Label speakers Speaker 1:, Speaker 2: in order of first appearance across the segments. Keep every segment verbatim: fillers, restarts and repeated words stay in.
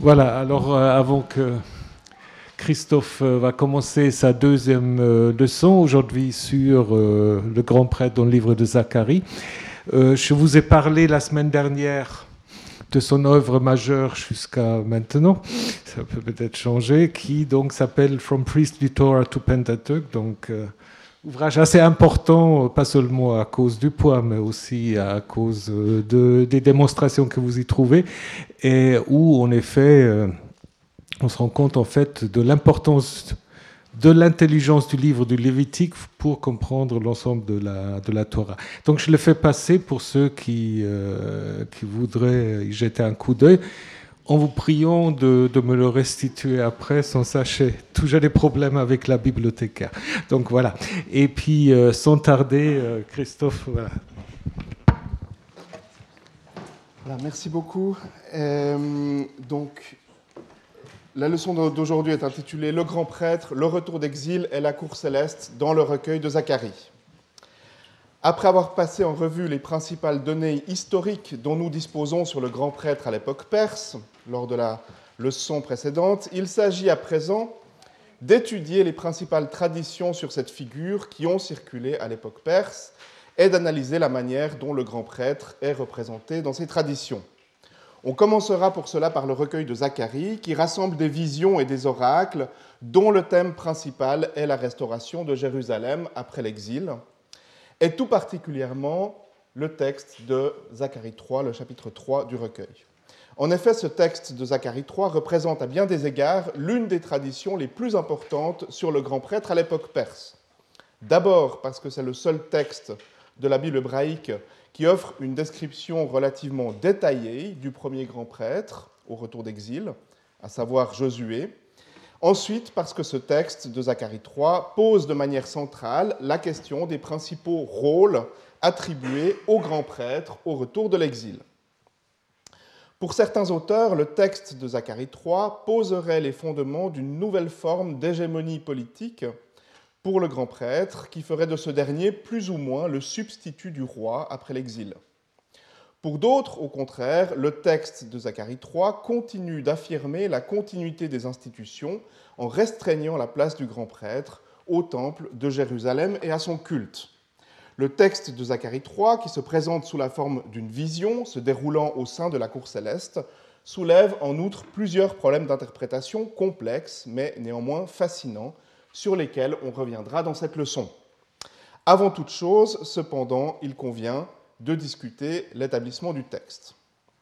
Speaker 1: Voilà, alors euh, avant que Christophe euh, va commencer sa deuxième euh, leçon aujourd'hui sur euh, le grand prêtre dans le livre de Zacharie, euh, je vous ai parlé la semaine dernière de son œuvre majeure jusqu'à maintenant, ça peut peut-être changer, qui donc s'appelle From Priestly Torah to Pentateuch, donc euh, ouvrage assez important, pas seulement à cause du poids, mais aussi à cause de, des démonstrations que vous y trouvez, et où, en effet, euh, on se rend compte, en fait, de l'importance de l'intelligence du livre du Lévitique pour comprendre l'ensemble de la, de la Torah. Donc, je le fais passer pour ceux qui, euh, qui voudraient y jeter un coup d'œil, en vous priant de, de me le restituer après, sans sachez, toujours des problèmes avec la bibliothécaire. Donc voilà. Et puis, euh, sans tarder, euh, Christophe, voilà.
Speaker 2: Voilà, merci beaucoup. Euh, donc, la leçon d'aujourd'hui est intitulée « Le grand prêtre, le retour d'exil et la cour céleste » dans le recueil de Zacharie. Après avoir passé en revue les principales données historiques dont nous disposons sur le grand prêtre à l'époque perse, lors de la leçon précédente, il s'agit à présent d'étudier les principales traditions sur cette figure qui ont circulé à l'époque perse et d'analyser la manière dont le grand prêtre est représenté dans ces traditions. On commencera pour cela par le recueil de Zacharie, qui rassemble des visions et des oracles dont le thème principal est la restauration de Jérusalem après l'exil, et tout particulièrement le texte de Zacharie trois, le chapitre trois du recueil. En effet, ce texte de Zacharie trois représente à bien des égards l'une des traditions les plus importantes sur le grand prêtre à l'époque perse. D'abord parce que c'est le seul texte de la Bible hébraïque qui offre une description relativement détaillée du premier grand prêtre au retour d'exil, à savoir Josué. Ensuite, parce que ce texte de Zacharie trois pose de manière centrale la question des principaux rôles attribués au grand prêtre au retour de l'exil. Pour certains auteurs, le texte de Zacharie trois poserait les fondements d'une nouvelle forme d'hégémonie politique pour le grand prêtre, qui ferait de ce dernier plus ou moins le substitut du roi après l'exil. Pour d'autres, au contraire, le texte de Zacharie trois continue d'affirmer la continuité des institutions en restreignant la place du grand prêtre au temple de Jérusalem et à son culte. Le texte de Zacharie trois, qui se présente sous la forme d'une vision se déroulant au sein de la cour céleste, soulève en outre plusieurs problèmes d'interprétation complexes, mais néanmoins fascinants, sur lesquels on reviendra dans cette leçon. Avant toute chose, cependant, il convient de discuter l'établissement du texte.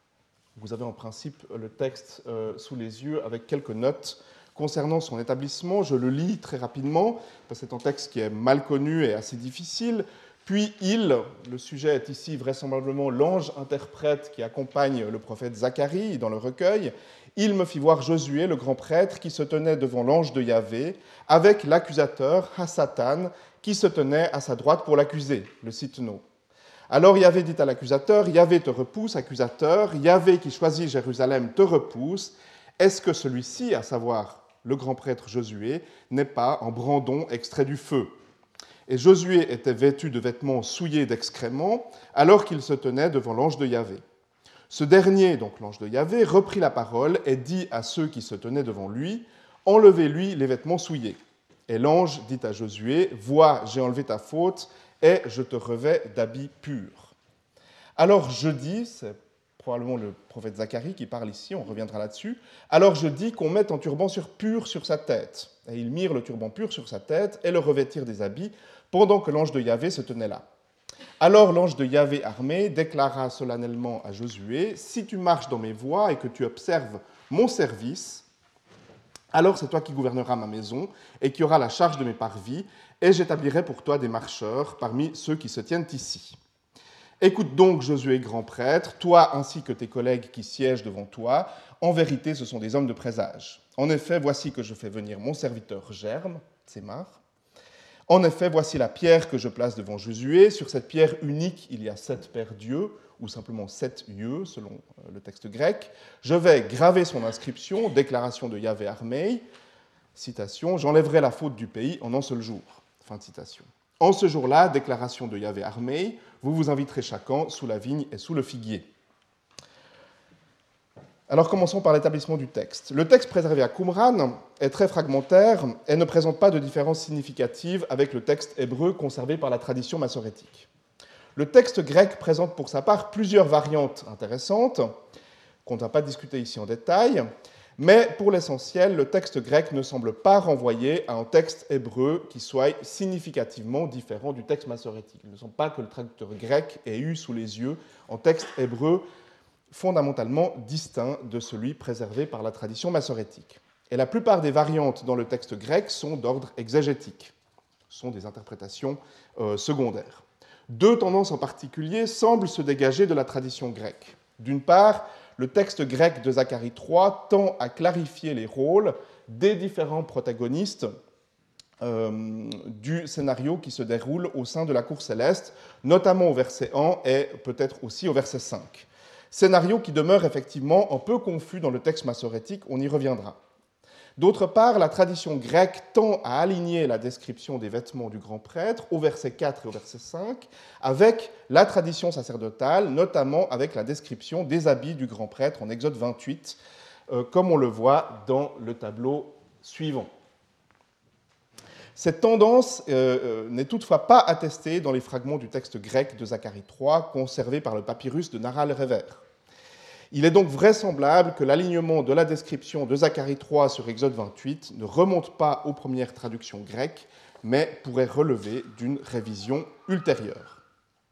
Speaker 2: Vous avez en principe le texte euh, sous les yeux avec quelques notes concernant son établissement. Je le lis très rapidement, parce que c'est un texte qui est mal connu et assez difficile. Puis il, le sujet est ici vraisemblablement l'ange interprète qui accompagne le prophète Zacharie dans le recueil, il me fit voir Josué, le grand prêtre, qui se tenait devant l'ange de Yahvé, avec l'accusateur, Hassatan, qui se tenait à sa droite pour l'accuser, le Sitno. Alors Yahvé dit à l'accusateur, Yahvé te repousse, accusateur, Yahvé qui choisit Jérusalem te repousse, est-ce que celui-ci, à savoir le grand prêtre Josué, n'est pas en brandon extrait du feu ? Et Josué était vêtu de vêtements souillés d'excréments, alors qu'il se tenait devant l'ange de Yahvé. Ce dernier, donc l'ange de Yahvé, reprit la parole et dit à ceux qui se tenaient devant lui, « Enlevez-lui les vêtements souillés. » Et l'ange dit à Josué, « Vois, j'ai enlevé ta faute, et je te revêts d'habits purs. » Alors je dis, c'est probablement le prophète Zacharie qui parle ici, on reviendra là-dessus, alors je dis qu'on mette un turban sur pur sur sa tête. Et ils mirent le turban pur sur sa tête et le revêtirent des habits, pendant que l'ange de Yahvé se tenait là. Alors l'ange de Yahvé armé déclara solennellement à Josué, « Si tu marches dans mes voies et que tu observes mon service, alors c'est toi qui gouverneras ma maison et qui auras la charge de mes parvis, et j'établirai pour toi des marcheurs parmi ceux qui se tiennent ici. Écoute donc, Josué, grand prêtre, toi ainsi que tes collègues qui siègent devant toi, en vérité ce sont des hommes de présage. En effet, voici que je fais venir mon serviteur Germe, Tsémar. En effet, voici la pierre que je place devant Josué. Sur cette pierre unique, il y a sept pères dieux, ou simplement sept yeux, selon le texte grec. Je vais graver son inscription, déclaration de Yahvé armé, citation, j'enlèverai la faute du pays en un seul jour. Fin de citation. En ce jour-là, déclaration de Yahvé armé, vous vous inviterez chacun sous la vigne et sous le figuier. Alors commençons par l'établissement du texte. Le texte préservé à Qumran est très fragmentaire et ne présente pas de différence significative avec le texte hébreu conservé par la tradition massorétique. Le texte grec présente pour sa part plusieurs variantes intéressantes, qu'on ne va pas discuter ici en détail, mais pour l'essentiel, le texte grec ne semble pas renvoyer à un texte hébreu qui soit significativement différent du texte massorétique. Il ne semble pas que le traducteur grec ait eu sous les yeux un texte hébreu fondamentalement distinct de celui préservé par la tradition massorétique. Et la plupart des variantes dans le texte grec sont d'ordre exégétique, sont des interprétations euh, secondaires. Deux tendances en particulier semblent se dégager de la tradition grecque. D'une part, le texte grec de Zacharie trois tend à clarifier les rôles des différents protagonistes euh, du scénario qui se déroule au sein de la cour céleste, notamment au verset un et peut-être aussi au verset cinq. Scénario qui demeure effectivement un peu confus dans le texte massorétique, on y reviendra. D'autre part, la tradition grecque tend à aligner la description des vêtements du grand prêtre au verset quatre et au verset cinq avec la tradition sacerdotale, notamment avec la description des habits du grand prêtre en Exode vingt-huit, euh, comme on le voit dans le tableau suivant. Cette tendance euh, euh, n'est toutefois pas attestée dans les fragments du texte grec de Zacharie trois conservés par le papyrus de Nara el Rever. Il est donc vraisemblable que l'alignement de la description de Zacharie trois sur Exode vingt-huit ne remonte pas aux premières traductions grecques, mais pourrait relever d'une révision ultérieure.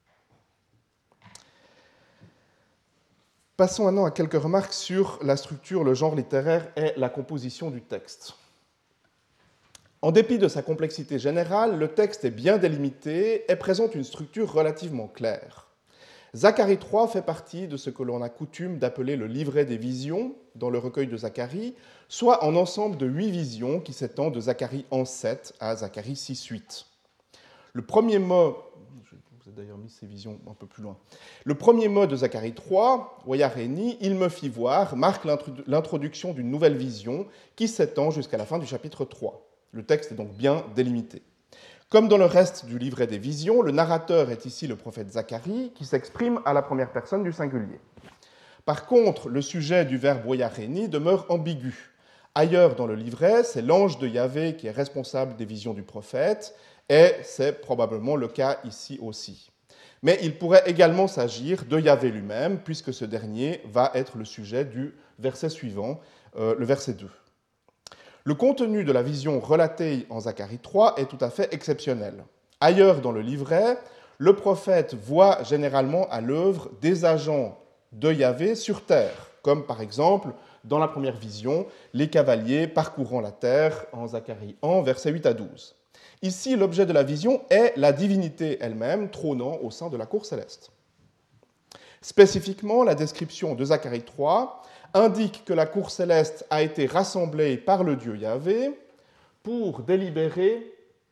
Speaker 2: Passons maintenant à quelques remarques sur la structure, le genre littéraire et la composition du texte. En dépit de sa complexité générale, le texte est bien délimité et présente une structure relativement claire. Zacharie trois fait partie de ce que l'on a coutume d'appeler le livret des visions dans le recueil de Zacharie, soit un ensemble de huit visions qui s'étend de Zacharie un sept à Zacharie six huit. Le premier mot, je vous ai d'ailleurs mis ces visions un peu plus loin, le premier mot de Zacharie trois, Wayareni, il me fit voir, marque l'introduction d'une nouvelle vision qui s'étend jusqu'à la fin du chapitre trois. Le texte est donc bien délimité. Comme dans le reste du livret des visions, le narrateur est ici le prophète Zacharie, qui s'exprime à la première personne du singulier. Par contre, le sujet du verbe Wayareni demeure ambigu. Ailleurs dans le livret, c'est l'ange de Yahvé qui est responsable des visions du prophète, et c'est probablement le cas ici aussi. Mais il pourrait également s'agir de Yahvé lui-même, puisque ce dernier va être le sujet du verset suivant, euh, le verset deux. Le contenu de la vision relatée en Zacharie trois est tout à fait exceptionnel. Ailleurs dans le livret, le prophète voit généralement à l'œuvre des agents de Yahvé sur terre, comme par exemple, dans la première vision, les cavaliers parcourant la terre en Zacharie un, versets huit à douze. Ici, l'objet de la vision est la divinité elle-même trônant au sein de la cour céleste. Spécifiquement, la description de Zacharie trois indique que la cour céleste a été rassemblée par le Dieu Yahvé pour délibérer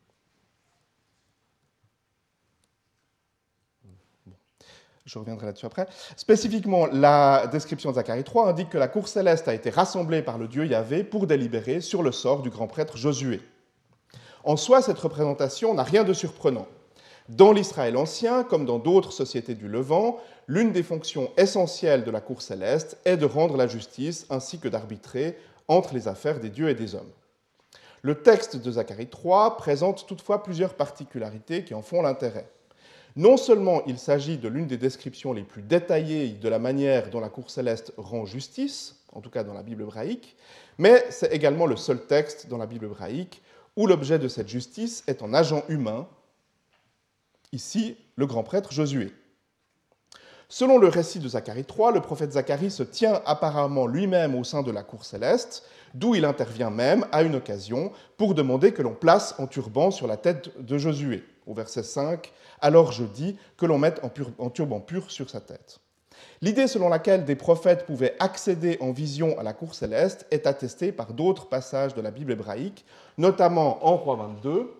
Speaker 2: je reviendrai là-dessus après. Spécifiquement, la description de Zacharie trois indique que la cour céleste a été rassemblée par le Dieu Yahvé pour délibérer sur le sort du grand prêtre Josué. En soi, cette représentation n'a rien de surprenant. Dans l'Israël ancien, comme dans d'autres sociétés du Levant, l'une des fonctions essentielles de la cour céleste est de rendre la justice ainsi que d'arbitrer entre les affaires des dieux et des hommes. Le texte de Zacharie trois présente toutefois plusieurs particularités qui en font l'intérêt. Non seulement il s'agit de l'une des descriptions les plus détaillées de la manière dont la cour céleste rend justice, en tout cas dans la Bible hébraïque, mais c'est également le seul texte dans la Bible hébraïque où l'objet de cette justice est un agent humain, ici le grand prêtre Josué. Selon le récit de Zacharie trois, le prophète Zacharie se tient apparemment lui-même au sein de la cour céleste, d'où il intervient même à une occasion pour demander que l'on place un turban sur la tête de Josué. Au verset cinq, « Alors je dis que l'on mette un turban pur sur sa tête ». L'idée selon laquelle des prophètes pouvaient accéder en vision à la cour céleste est attestée par d'autres passages de la Bible hébraïque, notamment en Roi vingt-deux,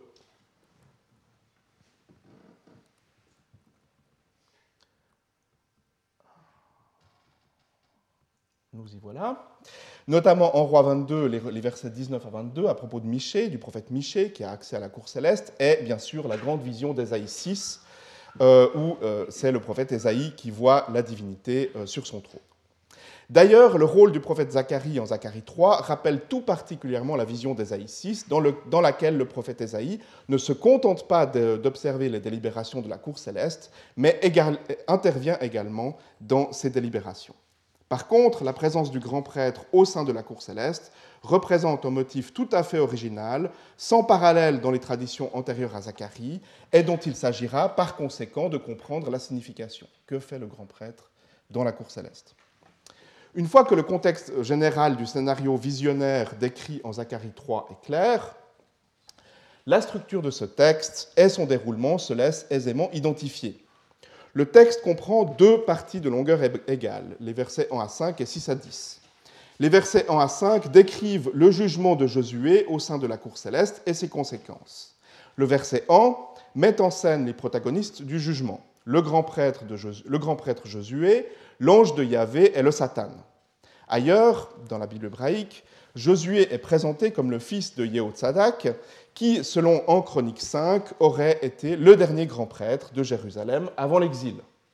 Speaker 2: nous y voilà, notamment en Roi vingt-deux, les, les versets dix-neuf à vingt-deux, à propos de Michée, du prophète Michée, qui a accès à la cour céleste, et bien sûr la grande vision d'Ésaïe six, euh, où euh, c'est le prophète Ésaïe qui voit la divinité euh, sur son trône. D'ailleurs, le rôle du prophète Zacharie en Zacharie trois rappelle tout particulièrement la vision d'Ésaïe six, dans, le, dans laquelle le prophète Ésaïe ne se contente pas de, d'observer les délibérations de la cour céleste, mais égal, intervient également dans ces délibérations. Par contre, la présence du grand prêtre au sein de la cour céleste représente un motif tout à fait original, sans parallèle dans les traditions antérieures à Zacharie, et dont il s'agira par conséquent de comprendre la signification. Que fait le grand prêtre dans la cour céleste ? Une fois que le contexte général du scénario visionnaire décrit en Zacharie trois est clair, la structure de ce texte et son déroulement se laissent aisément identifier. Le texte comprend deux parties de longueur égale, les versets un à cinq et six à dix. Les versets un à cinq décrivent le jugement de Josué au sein de la cour céleste et ses conséquences. Le verset un met en scène les protagonistes du jugement, le grand prêtre, de Josué, le grand prêtre Josué, l'ange de Yahvé et le Satan. Ailleurs, dans la Bible hébraïque, Josué est présenté comme le fils de Yehotzadak, qui, selon un Chronique cinq, aurait été le dernier grand prêtre de Jérusalem avant l'exil.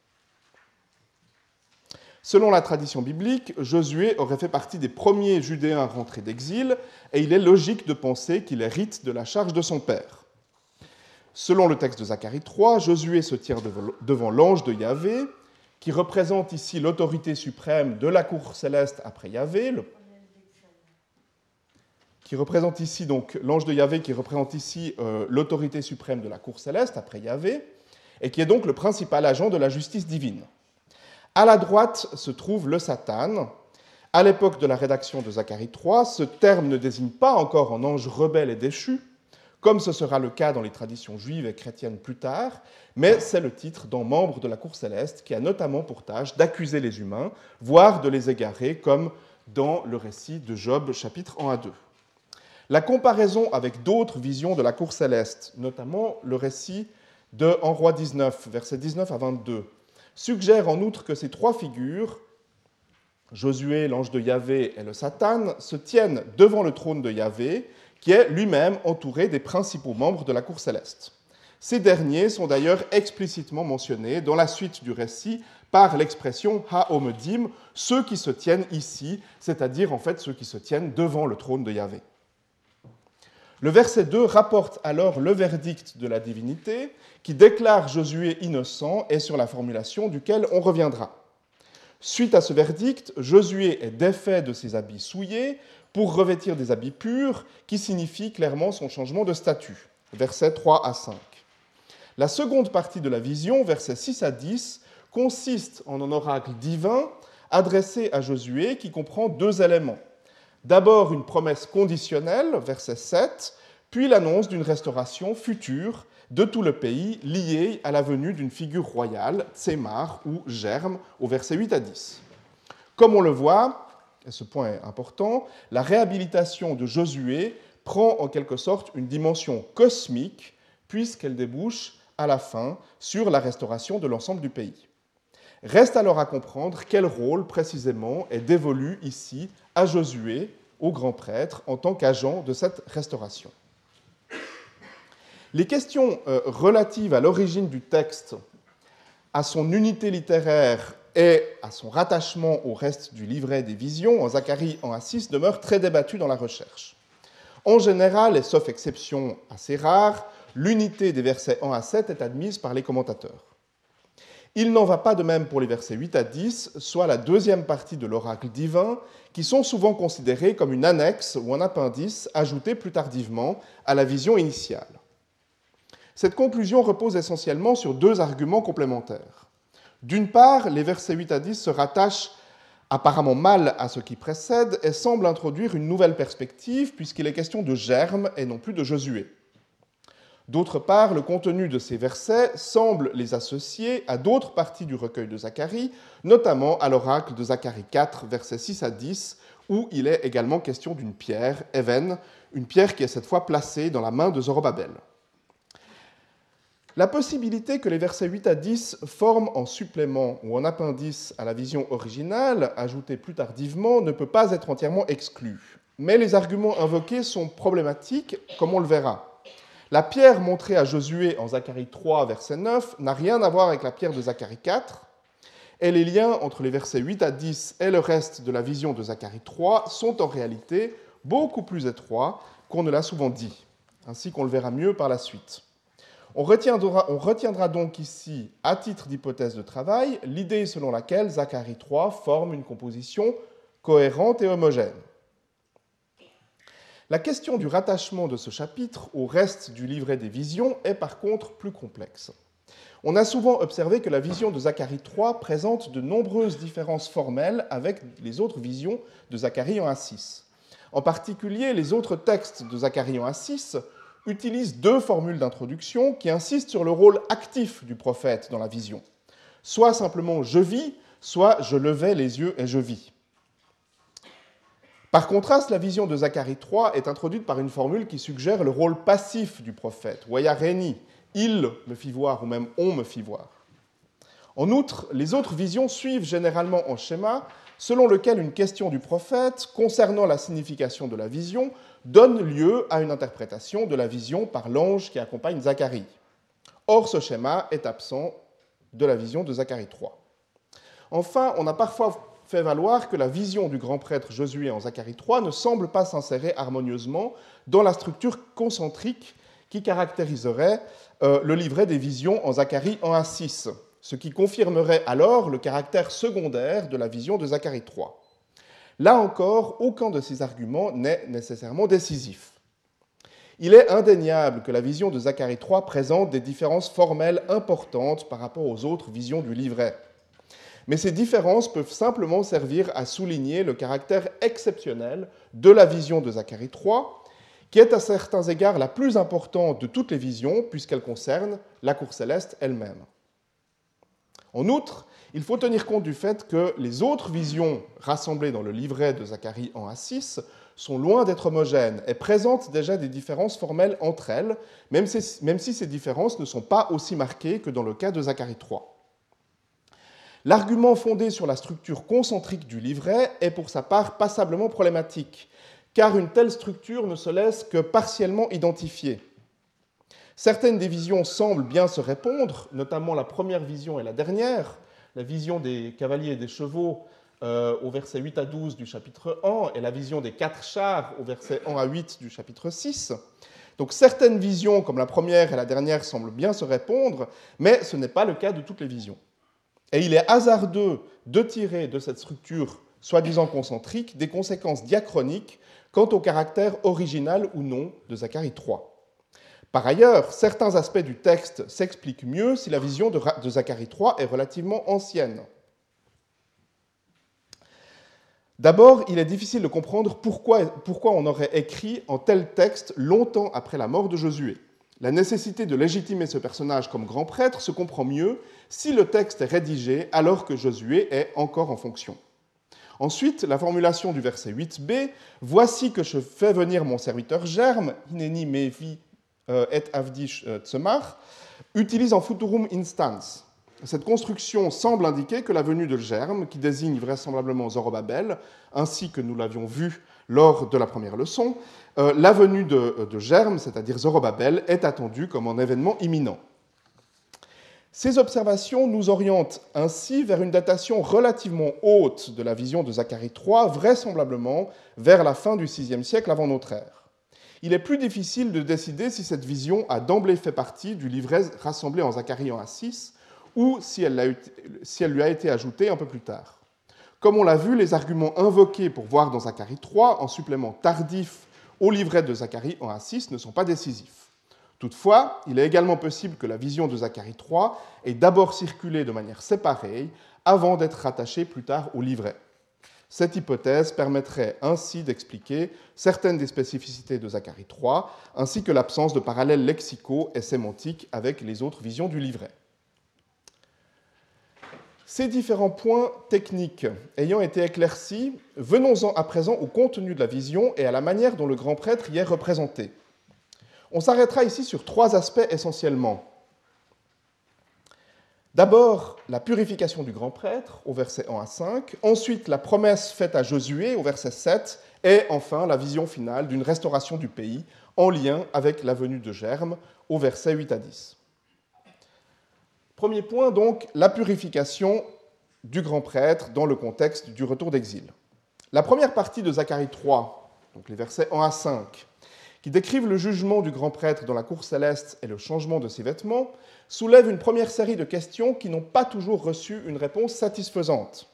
Speaker 2: Selon la tradition biblique, Josué aurait fait partie des premiers Judéens rentrés d'exil, et il est logique de penser qu'il hérite de la charge de son père. Selon le texte de Zacharie trois, Josué se tient devant l'ange de Yahvé, qui représente ici l'autorité suprême de la cour céleste après Yahvé, le... qui représente ici donc l'ange de Yahvé, qui représente ici euh, l'autorité suprême de la cour céleste après Yahvé, et qui est donc le principal agent de la justice divine. À la droite se trouve le Satan. À l'époque de la rédaction de Zacharie trois, ce terme ne désigne pas encore un ange rebelle et déchu, comme ce sera le cas dans les traditions juives et chrétiennes plus tard, mais c'est le titre d'un membre de la cour céleste qui a notamment pour tâche d'accuser les humains, voire de les égarer, comme dans le récit de Job, chapitres un à deux. La comparaison avec d'autres visions de la cour céleste, notamment le récit de un Roi dix-neuf, versets dix-neuf à vingt-deux, suggère en outre que ces trois figures, Josué, l'ange de Yahvé et le Satan, se tiennent devant le trône de Yahvé, qui est lui-même entouré des principaux membres de la cour céleste. Ces derniers sont d'ailleurs explicitement mentionnés dans la suite du récit par l'expression « ha-omedim », ceux qui se tiennent ici, c'est-à-dire en fait ceux qui se tiennent devant le trône de Yahvé. Le verset deux rapporte alors le verdict de la divinité qui déclare Josué innocent et sur la formulation duquel on reviendra. Suite à ce verdict, Josué est défait de ses habits souillés pour revêtir des habits purs qui signifient clairement son changement de statut. Versets trois à cinq. La seconde partie de la vision, versets six à dix, consiste en un oracle divin adressé à Josué qui comprend deux éléments. D'abord une promesse conditionnelle, verset sept, puis l'annonce d'une restauration future de tout le pays liée à la venue d'une figure royale, Tsémar ou Germe, au verset huit à dix. Comme on le voit, et ce point est important, la réhabilitation de Josué prend en quelque sorte une dimension cosmique puisqu'elle débouche à la fin sur la restauration de l'ensemble du pays. Reste alors à comprendre quel rôle précisément est dévolu ici à Josué, au grand prêtre, en tant qu'agent de cette restauration. Les questions euh, relatives à l'origine du texte, à son unité littéraire et à son rattachement au reste du livret des visions, en Zacharie un à six, demeurent très débattues dans la recherche. En général, et sauf exception assez rare, l'unité des versets un à sept est admise par les commentateurs. Il n'en va pas de même pour les versets huit à dix, soit la deuxième partie de l'oracle divin, qui sont souvent considérés comme une annexe ou un appendice ajouté plus tardivement à la vision initiale. Cette conclusion repose essentiellement sur deux arguments complémentaires. D'une part, les versets huit à dix se rattachent apparemment mal à ce qui précède et semblent introduire une nouvelle perspective puisqu'il est question de Germe et non plus de Josué. D'autre part, le contenu de ces versets semble les associer à d'autres parties du recueil de Zacharie, notamment à l'oracle de Zacharie quatre, versets six à dix, où il est également question d'une pierre, Even, une pierre qui est cette fois placée dans la main de Zorobabel. La possibilité que les versets huit à dix forment en supplément ou en appendice à la vision originale, ajoutée plus tardivement, ne peut pas être entièrement exclue. Mais les arguments invoqués sont problématiques, comme on le verra. La pierre montrée à Josué en Zacharie trois, verset neuf, n'a rien à voir avec la pierre de Zacharie quatre, Et les liens entre les versets huit à dix et le reste de la vision de Zacharie trois sont en réalité beaucoup plus étroits qu'on ne l'a souvent dit, ainsi qu'on le verra mieux par la suite. On retiendra, on retiendra donc ici, à titre d'hypothèse de travail, l'idée selon laquelle Zacharie trois forme une composition cohérente et homogène. La question du rattachement de ce chapitre au reste du livret des visions est par contre plus complexe. On a souvent observé que la vision de Zacharie trois présente de nombreuses différences formelles avec les autres visions de Zacharie en un six. En particulier, les autres textes de Zacharie en un six utilisent deux formules d'introduction qui insistent sur le rôle actif du prophète dans la vision. Soit simplement « je vis », soit « je levai les yeux et je vis ». Par contraste, la vision de Zacharie trois est introduite par une formule qui suggère le rôle passif du prophète, « Waya reni », il me fit voir ou même on me fit voir. En outre, les autres visions suivent généralement en schéma selon lequel une question du prophète concernant la signification de la vision donne lieu à une interprétation de la vision par l'ange qui accompagne Zacharie. Or, ce schéma est absent de la vision de Zacharie trois. Enfin, on a parfois fait valoir que la vision du grand prêtre Josué en Zacharie trois ne semble pas s'insérer harmonieusement dans la structure concentrique qui caractériserait euh, le livret des visions en Zacharie en un six, ce qui confirmerait alors le caractère secondaire de la vision de Zacharie trois. Là encore, aucun de ces arguments n'est nécessairement décisif. Il est indéniable que la vision de Zacharie trois présente des différences formelles importantes par rapport aux autres visions du livret. Mais ces différences peuvent simplement servir à souligner le caractère exceptionnel de la vision de Zacharie trois, qui est à certains égards la plus importante de toutes les visions, puisqu'elle concerne la cour céleste elle-même. En outre, il faut tenir compte du fait que les autres visions rassemblées dans le livret de Zacharie en un six sont loin d'être homogènes et présentent déjà des différences formelles entre elles, même si, même si ces différences ne sont pas aussi marquées que dans le cas de Zacharie trois. L'argument fondé sur la structure concentrique du livret est pour sa part passablement problématique, car une telle structure ne se laisse que partiellement identifier. Certaines des visions semblent bien se répondre, notamment la première vision et la dernière, la vision des cavaliers et des chevaux euh, au verset huit à douze du chapitre un et la vision des quatre chars au verset un à huit du chapitre six. Donc certaines visions, comme la première et la dernière, semblent bien se répondre, mais ce n'est pas le cas de toutes les visions. Et il est hasardeux de tirer de cette structure soi-disant concentrique des conséquences diachroniques quant au caractère original ou non de Zacharie trois. Par ailleurs, certains aspects du texte s'expliquent mieux si la vision de Zacharie trois est relativement ancienne. D'abord, il est difficile de comprendre pourquoi, pourquoi on aurait écrit en tel texte longtemps après la mort de Josué. La nécessité de légitimer ce personnage comme grand prêtre se comprend mieux si le texte est rédigé alors que Josué est encore en fonction. Ensuite, la formulation du verset huit b, « Voici que je fais venir mon serviteur Germe, hineni mevi et avdi tzemar », utilise en futurum instans. Cette construction semble indiquer que la venue de Germe, qui désigne vraisemblablement Zorobabel, ainsi que nous l'avions vu lors de la première leçon, euh, la venue de, de Germe, c'est-à-dire Zorobabel, est attendue comme un événement imminent. Ces observations nous orientent ainsi vers une datation relativement haute de la vision de Zacharie trois, vraisemblablement vers la fin du sixième siècle avant notre ère. Il est plus difficile de décider si cette vision a d'emblée fait partie du livret rassemblé en Zacharie en un six ou si elle, a, si elle lui a été ajoutée un peu plus tard. Comme on l'a vu, les arguments invoqués pour voir dans Zacharie trois en supplément tardif au livret de Zacharie en un six ne sont pas décisifs. Toutefois, il est également possible que la vision de Zacharie trois ait d'abord circulé de manière séparée avant d'être rattachée plus tard au livret. Cette hypothèse permettrait ainsi d'expliquer certaines des spécificités de Zacharie trois, ainsi que l'absence de parallèles lexicaux et sémantiques avec les autres visions du livret. Ces différents points techniques ayant été éclaircis, venons-en à présent au contenu de la vision et à la manière dont le grand prêtre y est représenté. On s'arrêtera ici sur trois aspects essentiellement. D'abord, la purification du grand prêtre, au verset un à cinq, ensuite la promesse faite à Josué, au verset sept, et enfin la vision finale d'une restauration du pays, en lien avec la venue de Germe, au verset huit à dix. Premier point, donc, la purification du grand prêtre dans le contexte du retour d'exil. La première partie de Zacharie trois, donc les versets un à cinq, qui décrivent le jugement du grand prêtre dans la cour céleste et le changement de ses vêtements, soulève une première série de questions qui n'ont pas toujours reçu une réponse satisfaisante.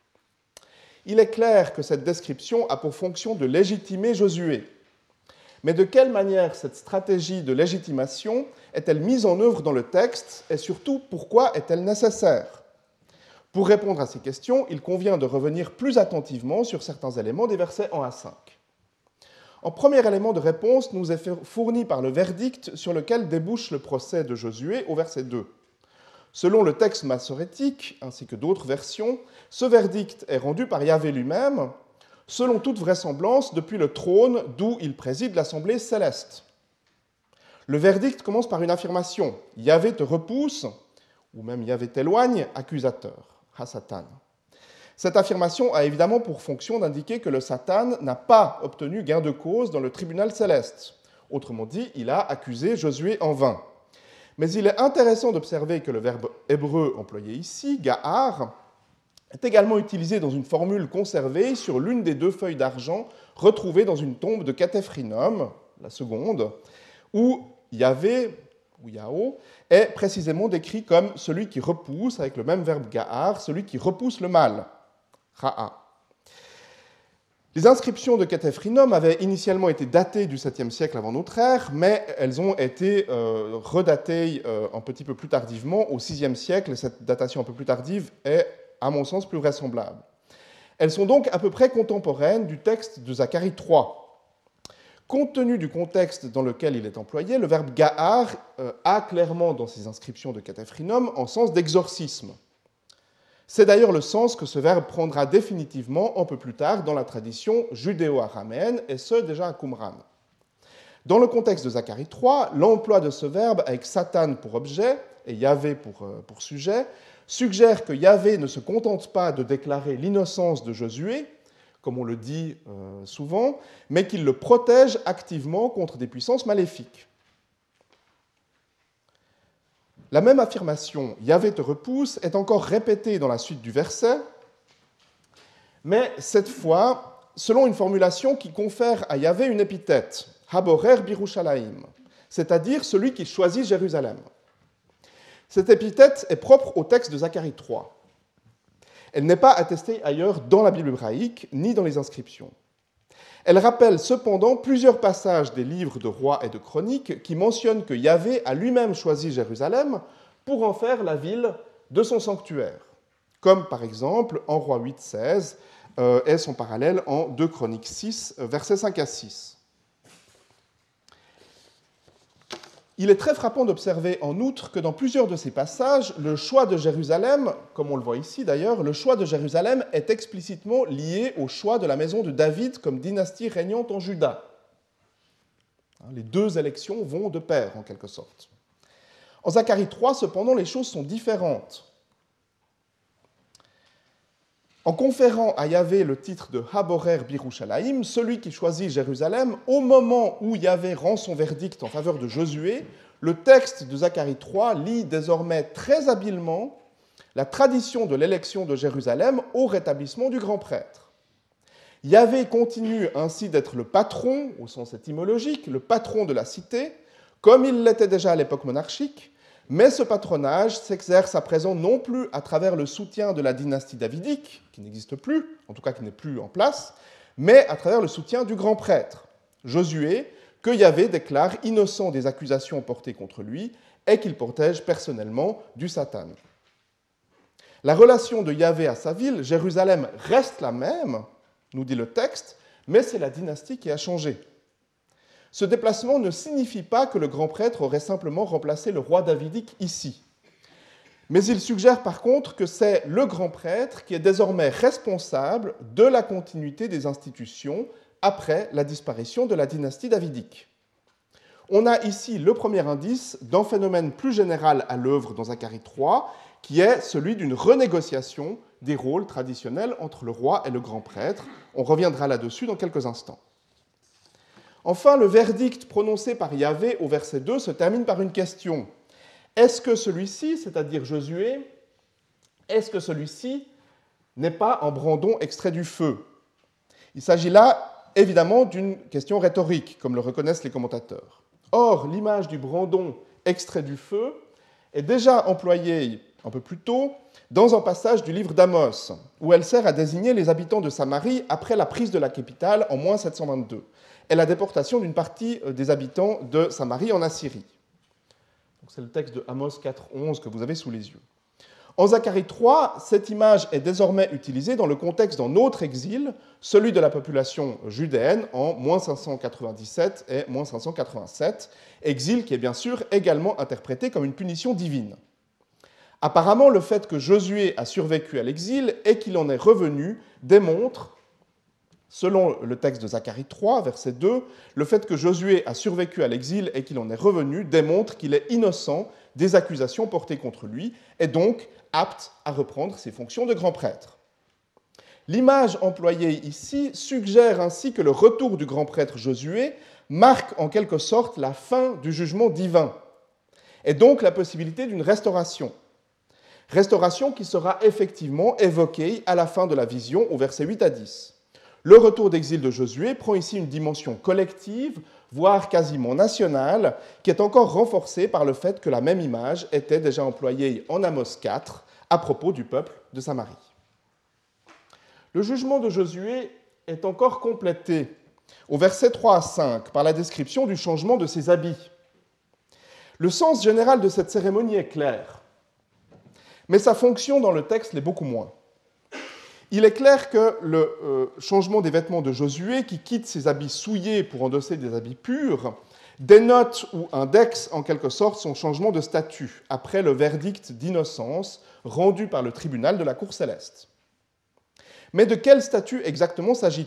Speaker 2: Il est clair que cette description a pour fonction de légitimer Josué. Mais de quelle manière cette stratégie de légitimation est-elle mise en œuvre dans le texte et surtout pourquoi est-elle nécessaire ? Pour répondre à ces questions, il convient de revenir plus attentivement sur certains éléments des versets un à cinq. En premier élément de réponse nous est fourni par le verdict sur lequel débouche le procès de Josué au verset deux. Selon le texte massorétique, ainsi que d'autres versions, ce verdict est rendu par Yahvé lui-même, selon toute vraisemblance, depuis le trône d'où il préside l'assemblée céleste. Le verdict commence par une affirmation. Yahvé te repousse, ou même Yahvé t'éloigne, accusateur, ha-satan. Cette affirmation a évidemment pour fonction d'indiquer que le Satan n'a pas obtenu gain de cause dans le tribunal céleste. Autrement dit, il a accusé Josué en vain. Mais il est intéressant d'observer que le verbe hébreu employé ici, ga'ar, est également utilisé dans une formule conservée sur l'une des deux feuilles d'argent retrouvées dans une tombe de Catéphrinum, la seconde, où Yahvé, ou Yahoo, est précisément décrit comme celui qui repousse, avec le même verbe ga'ar, celui qui repousse le mal, ra'a. Les inscriptions de Catéphrinum avaient initialement été datées du septième siècle avant notre ère, mais elles ont été euh, redatées euh, un petit peu plus tardivement, au sixième siècle, et cette datation un peu plus tardive est, à mon sens, plus vraisemblable. Elles sont donc à peu près contemporaines du texte de Zacharie trois. Compte tenu du contexte dans lequel il est employé, le verbe ga'ar euh, a clairement dans ces inscriptions de Catéphrinum en sens d'exorcisme. C'est d'ailleurs le sens que ce verbe prendra définitivement un peu plus tard dans la tradition judéo-araméenne, et ce déjà à Qumran. Dans le contexte de Zacharie trois, l'emploi de ce verbe avec Satan pour objet et Yahvé pour, euh, pour sujet suggère que Yahvé ne se contente pas de déclarer l'innocence de Josué, comme on le dit euh, souvent, mais qu'il le protège activement contre des puissances maléfiques. La même affirmation, Yahvé te repousse, est encore répétée dans la suite du verset, mais cette fois, selon une formulation qui confère à Yahvé une épithète, Haborer Birushalayim, c'est-à-dire celui qui choisit Jérusalem. Cette épithète est propre au texte de Zacharie trois. Elle n'est pas attestée ailleurs dans la Bible hébraïque, ni dans les inscriptions. Elle rappelle cependant plusieurs passages des livres de rois et de chroniques qui mentionnent que Yahvé a lui-même choisi Jérusalem pour en faire la ville de son sanctuaire, comme par exemple en Rois huit, seize, euh, et son parallèle en deux Chroniques six, versets cinq à six. Il est très frappant d'observer en outre que dans plusieurs de ces passages, le choix de Jérusalem, comme on le voit ici d'ailleurs, le choix de Jérusalem est explicitement lié au choix de la maison de David comme dynastie régnante en Juda. Les deux élections vont de pair, en quelque sorte. En Zacharie trois, cependant, les choses sont différentes. En conférant à Yahvé le titre de Haborer Birushalayim, celui qui choisit Jérusalem, au moment où Yahvé rend son verdict en faveur de Josué, le texte de Zacharie trois lit désormais très habilement la tradition de l'élection de Jérusalem au rétablissement du grand prêtre. Yahvé continue ainsi d'être le patron, au sens étymologique, le patron de la cité, comme il l'était déjà à l'époque monarchique, mais ce patronage s'exerce à présent non plus à travers le soutien de la dynastie davidique, qui n'existe plus, en tout cas qui n'est plus en place, mais à travers le soutien du grand prêtre, Josué, que Yahvé déclare innocent des accusations portées contre lui et qu'il protège personnellement du Satan. La relation de Yahvé à sa ville, Jérusalem, reste la même, nous dit le texte, mais c'est la dynastie qui a changé. Ce déplacement ne signifie pas que le grand prêtre aurait simplement remplacé le roi davidique ici. Mais il suggère par contre que c'est le grand prêtre qui est désormais responsable de la continuité des institutions après la disparition de la dynastie davidique. On a ici le premier indice d'un phénomène plus général à l'œuvre dans Zacharie trois, qui est celui d'une renégociation des rôles traditionnels entre le roi et le grand prêtre. On reviendra là-dessus dans quelques instants. Enfin, le verdict prononcé par Yahvé au verset deux se termine par une question. Est-ce que celui-ci, c'est-à-dire Josué, est-ce que celui-ci n'est pas un brandon extrait du feu. Il s'agit là, évidemment, d'une question rhétorique, comme le reconnaissent les commentateurs. Or, l'image du brandon extrait du feu est déjà employée un peu plus tôt dans un passage du livre d'Amos, où elle sert à désigner les habitants de Samarie après la prise de la capitale en moins sept cent vingt-deux et la déportation d'une partie des habitants de Samarie en Assyrie. C'est le texte de Amos quatre, onze que vous avez sous les yeux. En Zacharie trois, cette image est désormais utilisée dans le contexte d'un autre exil, celui de la population judéenne en moins cinq cent quatre-vingt-dix-sept et moins cinq cent quatre-vingt-sept, exil qui est bien sûr également interprété comme une punition divine. Apparemment, le fait que Josué a survécu à l'exil et qu'il en est revenu démontre, selon le texte de Zacharie trois, verset deux, le fait que Josué a survécu à l'exil et qu'il en est revenu démontre qu'il est innocent des accusations portées contre lui et donc apte à reprendre ses fonctions de grand prêtre. L'image employée ici suggère ainsi que le retour du grand prêtre Josué marque en quelque sorte la fin du jugement divin et donc la possibilité d'une restauration. Restauration qui sera effectivement évoquée à la fin de la vision au verset huit à dix. Le retour d'exil de Josué prend ici une dimension collective, voire quasiment nationale, qui est encore renforcée par le fait que la même image était déjà employée en Amos quatre à propos du peuple de Samarie. Le jugement de Josué est encore complété au verset trois à cinq par la description du changement de ses habits. Le sens général de cette cérémonie est clair, mais sa fonction dans le texte l'est beaucoup moins. Il est clair que le euh, changement des vêtements de Josué, qui quitte ses habits souillés pour endosser des habits purs, dénote ou indexe en quelque sorte son changement de statut après le verdict d'innocence rendu par le tribunal de la Cour céleste. Mais de quel statut exactement s'agit-il ?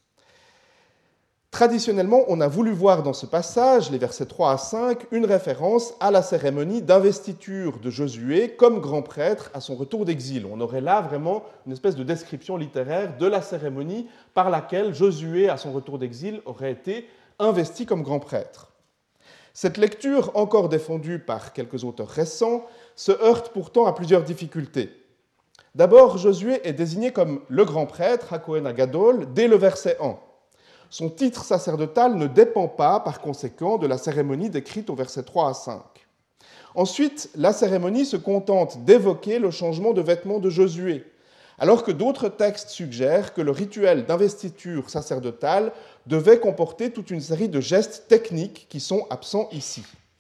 Speaker 2: Traditionnellement, on a voulu voir dans ce passage, les versets trois à cinq, une référence à la cérémonie d'investiture de Josué comme grand prêtre à son retour d'exil. On aurait là vraiment une espèce de description littéraire de la cérémonie par laquelle Josué, à son retour d'exil, aurait été investi comme grand prêtre. Cette lecture, encore défendue par quelques auteurs récents, se heurte pourtant à plusieurs difficultés. D'abord, Josué est désigné comme le grand prêtre, HaKohen HaGadol, dès le verset un. Son titre sacerdotal ne dépend pas, par conséquent, de la cérémonie décrite au verset trois à cinq. Ensuite, la cérémonie se contente d'évoquer le changement de vêtements de Josué, alors que d'autres textes suggèrent que le rituel d'investiture sacerdotale devait comporter toute une série de gestes techniques qui sont absents ici.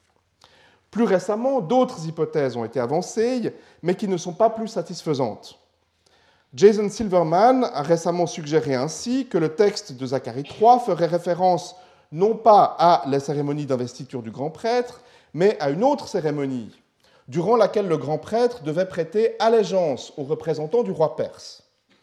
Speaker 2: Plus récemment, d'autres hypothèses ont été avancées, mais qui ne sont pas plus satisfaisantes. Jason Silverman a récemment suggéré ainsi que le texte de Zacharie trois ferait référence non pas à la cérémonie d'investiture du grand prêtre, mais à une autre cérémonie, durant laquelle le grand prêtre devait prêter allégeance aux représentants du roi perse.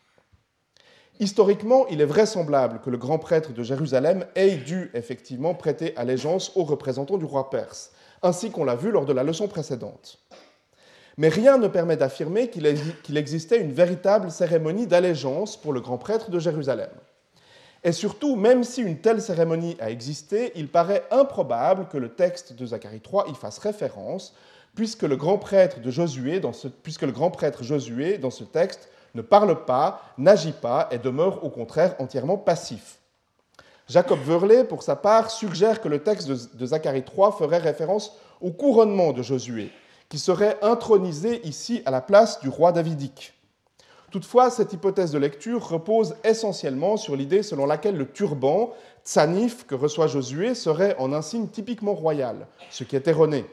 Speaker 2: Historiquement, il est vraisemblable que le grand prêtre de Jérusalem ait dû effectivement prêter allégeance aux représentants du roi perse, ainsi qu'on l'a vu lors de la leçon précédente. Mais rien ne permet d'affirmer qu'il existait une véritable cérémonie d'allégeance pour le grand prêtre de Jérusalem. Et surtout, même si une telle cérémonie a existé, il paraît improbable que le texte de Zacharie trois y fasse référence, puisque le grand prêtre de Josué, dans ce, puisque le grand prêtre Josué, dans ce texte, ne parle pas, n'agit pas et demeure au contraire entièrement passif. Jacob Verlet, pour sa part, suggère que le texte de, de Zacharie trois ferait référence au couronnement de Josué, qui serait intronisé ici à la place du roi davidique. Toutefois, cette hypothèse de lecture repose essentiellement sur l'idée selon laquelle le turban, tsanif, que reçoit Josué serait en un signe typiquement royal, ce qui est erroné.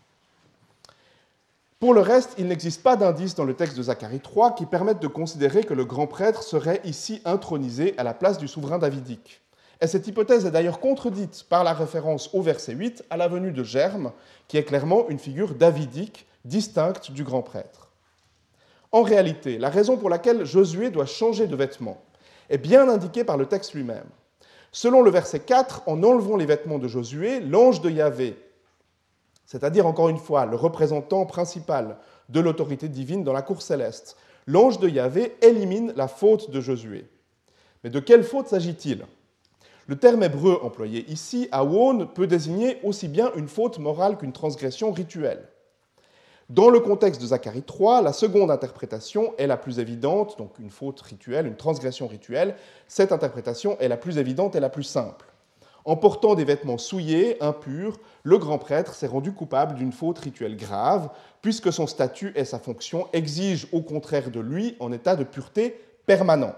Speaker 2: Pour le reste, il n'existe pas d'indice dans le texte de Zacharie trois qui permette de considérer que le grand prêtre serait ici intronisé à la place du souverain davidique. Et cette hypothèse est d'ailleurs contredite par la référence au verset huit à la venue de Germe, qui est clairement une figure davidique distincte du grand prêtre. En réalité, la raison pour laquelle Josué doit changer de vêtements est bien indiquée par le texte lui-même. Selon le verset quatre, en enlevant les vêtements de Josué, l'ange de Yahvé, c'est-à-dire encore une fois le représentant principal de l'autorité divine dans la cour céleste, l'ange de Yahvé élimine la faute de Josué. Mais de quelle faute s'agit-il ? Le terme hébreu employé ici, awon, peut désigner aussi bien une faute morale qu'une transgression rituelle. Dans le contexte de Zacharie trois, la seconde interprétation est la plus évidente, donc une faute rituelle, une transgression rituelle. Cette interprétation est la plus évidente et la plus simple. En portant des vêtements souillés, impurs, le grand prêtre s'est rendu coupable d'une faute rituelle grave, puisque son statut et sa fonction exigent au contraire de lui un état de pureté permanent.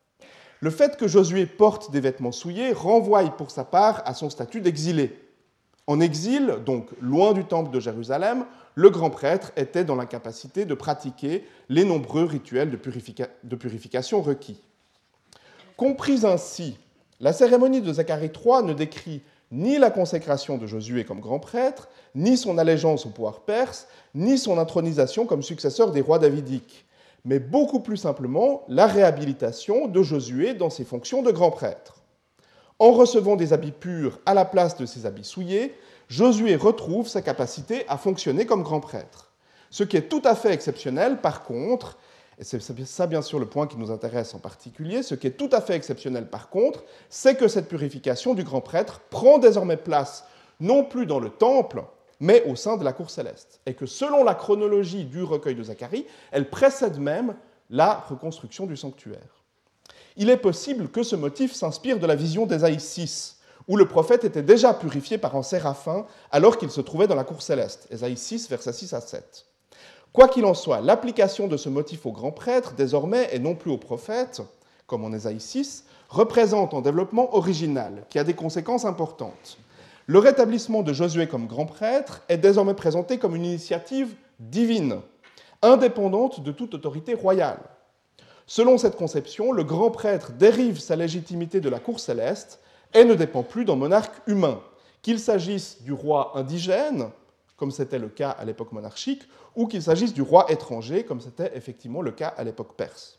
Speaker 2: Le fait que Josué porte des vêtements souillés renvoie pour sa part à son statut d'exilé. En exil, donc loin du temple de Jérusalem, le grand prêtre était dans l'incapacité de pratiquer les nombreux rituels de, purifica- de purification requis. Comprise ainsi, la cérémonie de Zacharie trois ne décrit ni la consécration de Josué comme grand prêtre, ni son allégeance au pouvoir perse, ni son intronisation comme successeur des rois davidiques, mais beaucoup plus simplement la réhabilitation de Josué dans ses fonctions de grand prêtre. En recevant des habits purs à la place de ses habits souillés, Josué retrouve sa capacité à fonctionner comme grand prêtre. Ce qui est tout à fait exceptionnel, par contre, et c'est ça bien sûr le point qui nous intéresse en particulier, ce qui est tout à fait exceptionnel par contre, c'est que cette purification du grand prêtre prend désormais place non plus dans le temple, mais au sein de la cour céleste, et que selon la chronologie du recueil de Zacharie, elle précède même la reconstruction du sanctuaire. Il est possible que ce motif s'inspire de la vision d'Ésaïe six, où le prophète était déjà purifié par un séraphin alors qu'il se trouvait dans la cour céleste. Ésaïe six, versets six à sept. Quoi qu'il en soit, l'application de ce motif au grand prêtre, désormais, et non plus au prophète, comme en Ésaïe six, représente un développement original qui a des conséquences importantes. Le rétablissement de Josué comme grand prêtre est désormais présenté comme une initiative divine, indépendante de toute autorité royale. Selon cette conception, le grand prêtre dérive sa légitimité de la cour céleste et ne dépend plus d'un monarque humain, qu'il s'agisse du roi indigène, comme c'était le cas à l'époque monarchique, ou qu'il s'agisse du roi étranger, comme c'était effectivement le cas à l'époque perse.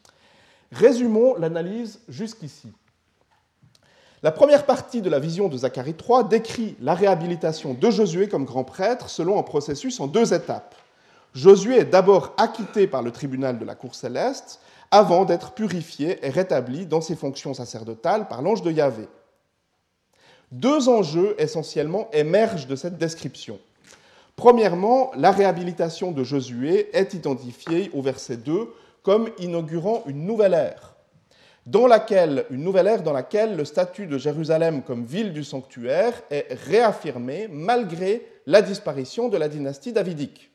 Speaker 2: Résumons l'analyse jusqu'ici. La première partie de la vision de Zacharie trois décrit la réhabilitation de Josué comme grand prêtre selon un processus en deux étapes. Josué est d'abord acquitté par le tribunal de la cour céleste avant d'être purifié et rétabli dans ses fonctions sacerdotales par l'ange de Yahvé. Deux enjeux essentiellement émergent de cette description. Premièrement, la réhabilitation de Josué est identifiée au verset deux comme inaugurant une nouvelle ère, dans laquelle, une nouvelle ère dans laquelle le statut de Jérusalem comme ville du sanctuaire est réaffirmé malgré la disparition de la dynastie davidique.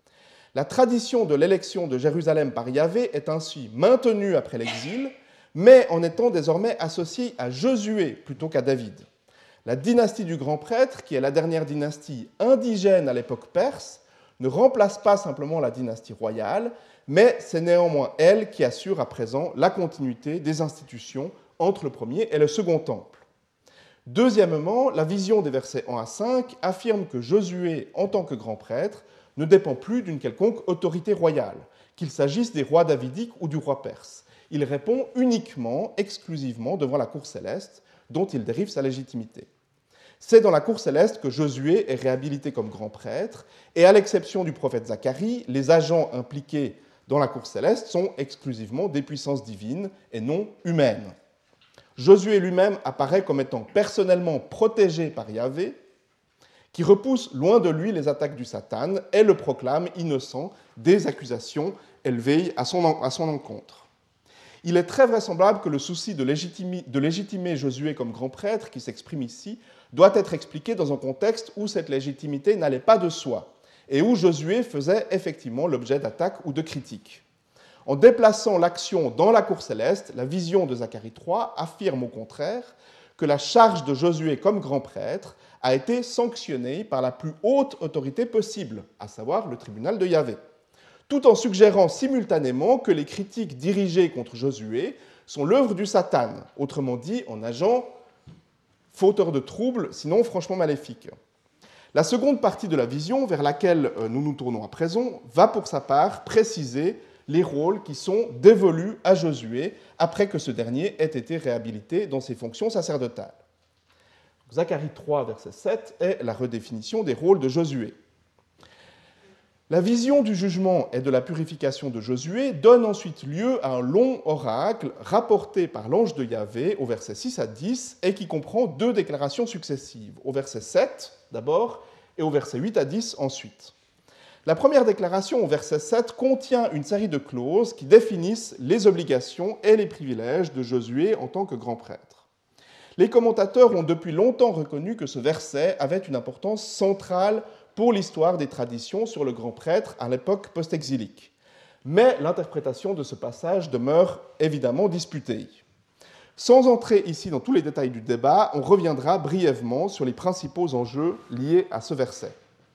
Speaker 2: La tradition de l'élection de Jérusalem par Yahvé est ainsi maintenue après l'exil, mais en étant désormais associée à Josué plutôt qu'à David. La dynastie du grand prêtre, qui est la dernière dynastie indigène à l'époque perse, ne remplace pas simplement la dynastie royale, mais c'est néanmoins elle qui assure à présent la continuité des institutions entre le premier et le second temple. Deuxièmement, la vision des versets un à cinq affirme que Josué, en tant que grand prêtre, ne dépend plus d'une quelconque autorité royale, qu'il s'agisse des rois davidiques ou du roi perse. Il répond uniquement, exclusivement devant la cour céleste, dont il dérive sa légitimité. C'est dans la cour céleste que Josué est réhabilité comme grand prêtre, et à l'exception du prophète Zacharie, les agents impliqués dans la cour céleste sont exclusivement des puissances divines et non humaines. Josué lui-même apparaît comme étant personnellement protégé par Yahvé, qui repousse loin de lui les attaques du Satan et le proclame innocent des accusations élevées à son, à son encontre. Il est très vraisemblable que le souci de légitimer, de légitimer Josué comme grand prêtre, qui s'exprime ici, doit être expliqué dans un contexte où cette légitimité n'allait pas de soi, et où Josué faisait effectivement l'objet d'attaques ou de critiques. En déplaçant l'action dans la cour céleste, la vision de Zacharie trois affirme au contraire que la charge de Josué comme grand prêtre a été sanctionnée par la plus haute autorité possible, à savoir le tribunal de Yahvé, tout en suggérant simultanément que les critiques dirigées contre Josué sont l'œuvre du Satan, autrement dit, en agent fauteur de troubles, sinon franchement maléfique. La seconde partie de la vision, vers laquelle nous nous tournons à présent, va pour sa part préciser les rôles qui sont dévolus à Josué après que ce dernier ait été réhabilité dans ses fonctions sacerdotales. Zacharie trois, verset sept, est la redéfinition des rôles de Josué. La vision du jugement et de la purification de Josué donne ensuite lieu à un long oracle rapporté par l'ange de Yahvé au verset six à dix et qui comprend deux déclarations successives, au verset sept d'abord et au verset huit à dix ensuite. La première déclaration, au verset sept, contient une série de clauses qui définissent les obligations et les privilèges de Josué en tant que grand prêtre. Les commentateurs ont depuis longtemps reconnu que ce verset avait une importance centrale pour l'histoire des traditions sur le grand prêtre à l'époque post-exilique. Mais l'interprétation de ce passage demeure évidemment disputée. Sans entrer ici dans tous les détails du débat, on reviendra brièvement sur les principaux enjeux liés à ce verset.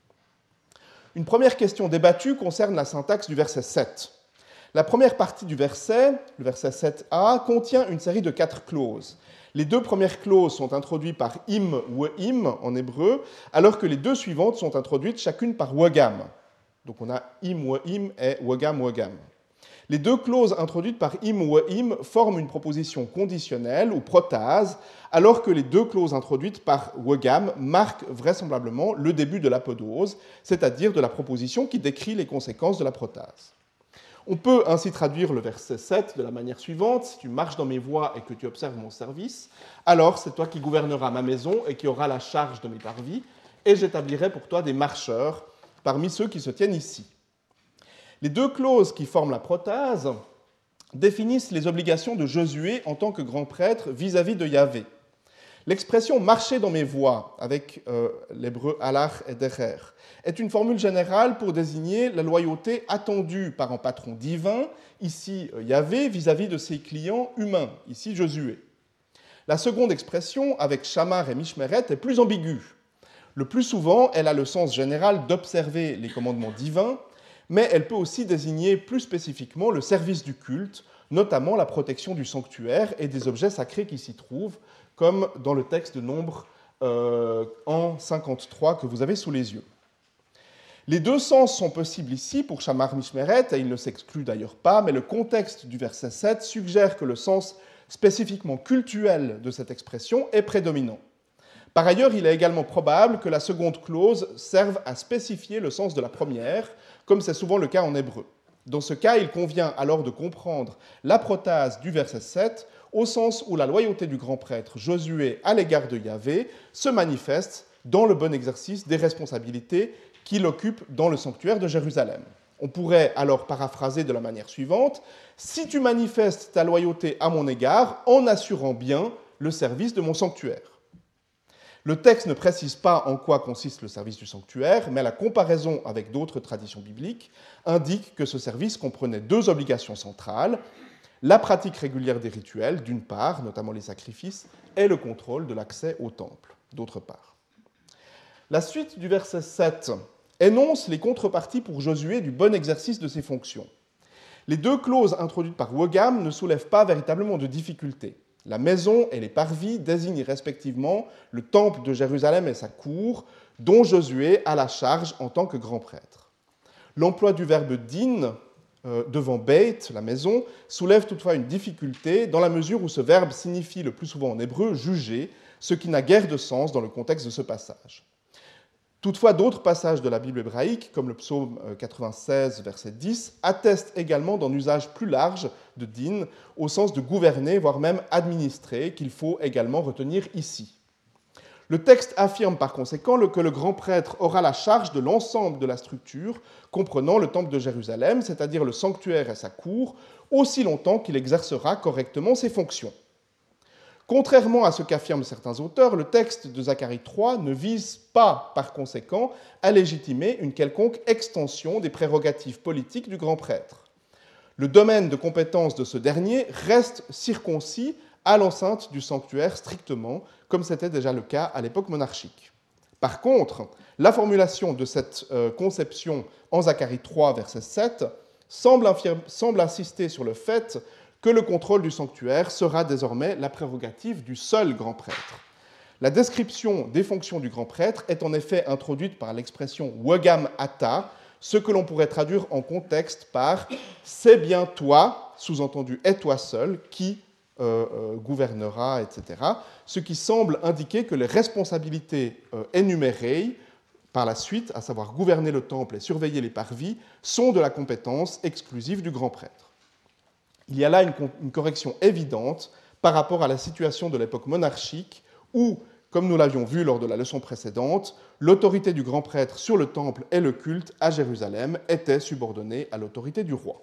Speaker 2: Une première question débattue concerne la syntaxe du verset sept. La première partie du verset, le verset sept a, contient une série de quatre clauses. Les deux premières clauses sont introduites par im ou im en hébreu, alors que les deux suivantes sont introduites chacune par wagam. Donc on a im ou im et wagam wagam. Les deux clauses introduites par im ou im forment une proposition conditionnelle ou protase, alors que les deux clauses introduites par wagam marquent vraisemblablement le début de l'apodose, c'est-à-dire de la proposition qui décrit les conséquences de la protase. On peut ainsi traduire le verset sept de la manière suivante: si tu marches dans mes voies et que tu observes mon service, alors c'est toi qui gouverneras ma maison et qui auras la charge de mes parvis, et j'établirai pour toi des marcheurs parmi ceux qui se tiennent ici. Les deux clauses qui forment la protase définissent les obligations de Josué en tant que grand prêtre vis-à-vis de Yahvé. L'expression « marcher dans mes voies » avec euh, l'hébreu « halach » et « derer » est une formule générale pour désigner la loyauté attendue par un patron divin, ici Yahvé, vis-à-vis de ses clients humains, ici Josué. La seconde expression, avec Shamar et Mishmeret, est plus ambiguë. Le plus souvent, elle a le sens général d'observer les commandements divins, mais elle peut aussi désigner plus spécifiquement le service du culte, notamment la protection du sanctuaire et des objets sacrés qui s'y trouvent, comme dans le texte de Nombre euh, en cinquante-trois que vous avez sous les yeux. Les deux sens sont possibles ici pour Shamar Mishmeret, et il ne s'exclut d'ailleurs pas, mais le contexte du verset sept suggère que le sens spécifiquement cultuel de cette expression est prédominant. Par ailleurs, il est également probable que la seconde clause serve à spécifier le sens de la première, comme c'est souvent le cas en hébreu. Dans ce cas, il convient alors de comprendre la protase du verset sept au sens où la loyauté du grand prêtre Josué à l'égard de Yahvé se manifeste dans le bon exercice des responsabilités qu'il occupe dans le sanctuaire de Jérusalem. On pourrait alors paraphraser de la manière suivante: « Si tu manifestes ta loyauté à mon égard en assurant bien le service de mon sanctuaire ». Le texte ne précise pas en quoi consiste le service du sanctuaire, mais la comparaison avec d'autres traditions bibliques indique que ce service comprenait deux obligations centrales: la pratique régulière des rituels, d'une part, notamment les sacrifices, et le contrôle de l'accès au temple, d'autre part. La suite du verset sept énonce les contreparties pour Josué du bon exercice de ses fonctions. Les deux clauses introduites par Wogam ne soulèvent pas véritablement de difficultés. La maison et les parvis désignent respectivement le temple de Jérusalem et sa cour, dont Josué a la charge en tant que grand prêtre. L'emploi du verbe din euh, devant beit, la maison, soulève toutefois une difficulté dans la mesure où ce verbe signifie le plus souvent en hébreu juger, ce qui n'a guère de sens dans le contexte de ce passage. Toutefois, d'autres passages de la Bible hébraïque, comme le psaume quatre-vingt-seize, verset dix, attestent également d'un usage plus large de din, au sens de gouverner, voire même administrer, qu'il faut également retenir ici. Le texte affirme par conséquent que le grand prêtre aura la charge de l'ensemble de la structure, comprenant le temple de Jérusalem, c'est-à-dire le sanctuaire et sa cour, aussi longtemps qu'il exercera correctement ses fonctions. Contrairement à ce qu'affirment certains auteurs, le texte de Zacharie trois ne vise pas, par conséquent, à légitimer une quelconque extension des prérogatives politiques du grand prêtre. Le domaine de compétence de ce dernier reste circoncis à l'enceinte du sanctuaire strictement, comme c'était déjà le cas à l'époque monarchique. Par contre, la formulation de cette euh, conception en Zacharie trois, verset sept, semble, infirme, semble insister sur le fait que le contrôle du sanctuaire sera désormais la prérogative du seul grand prêtre. La description des fonctions du grand prêtre est en effet introduite par l'expression « wagam ata », ce que l'on pourrait traduire en contexte par « c'est bien toi », sous-entendu « et toi seul », qui euh, euh, gouvernera, et cetera, ce qui semble indiquer que les responsabilités euh, énumérées par la suite, à savoir gouverner le temple et surveiller les parvis, sont de la compétence exclusive du grand prêtre. Il y a là une, une correction évidente par rapport à la situation de l'époque monarchique où, Comme nous l'avions vu lors de la leçon précédente, l'autorité du grand prêtre sur le temple et le culte à Jérusalem était subordonnée à l'autorité du roi.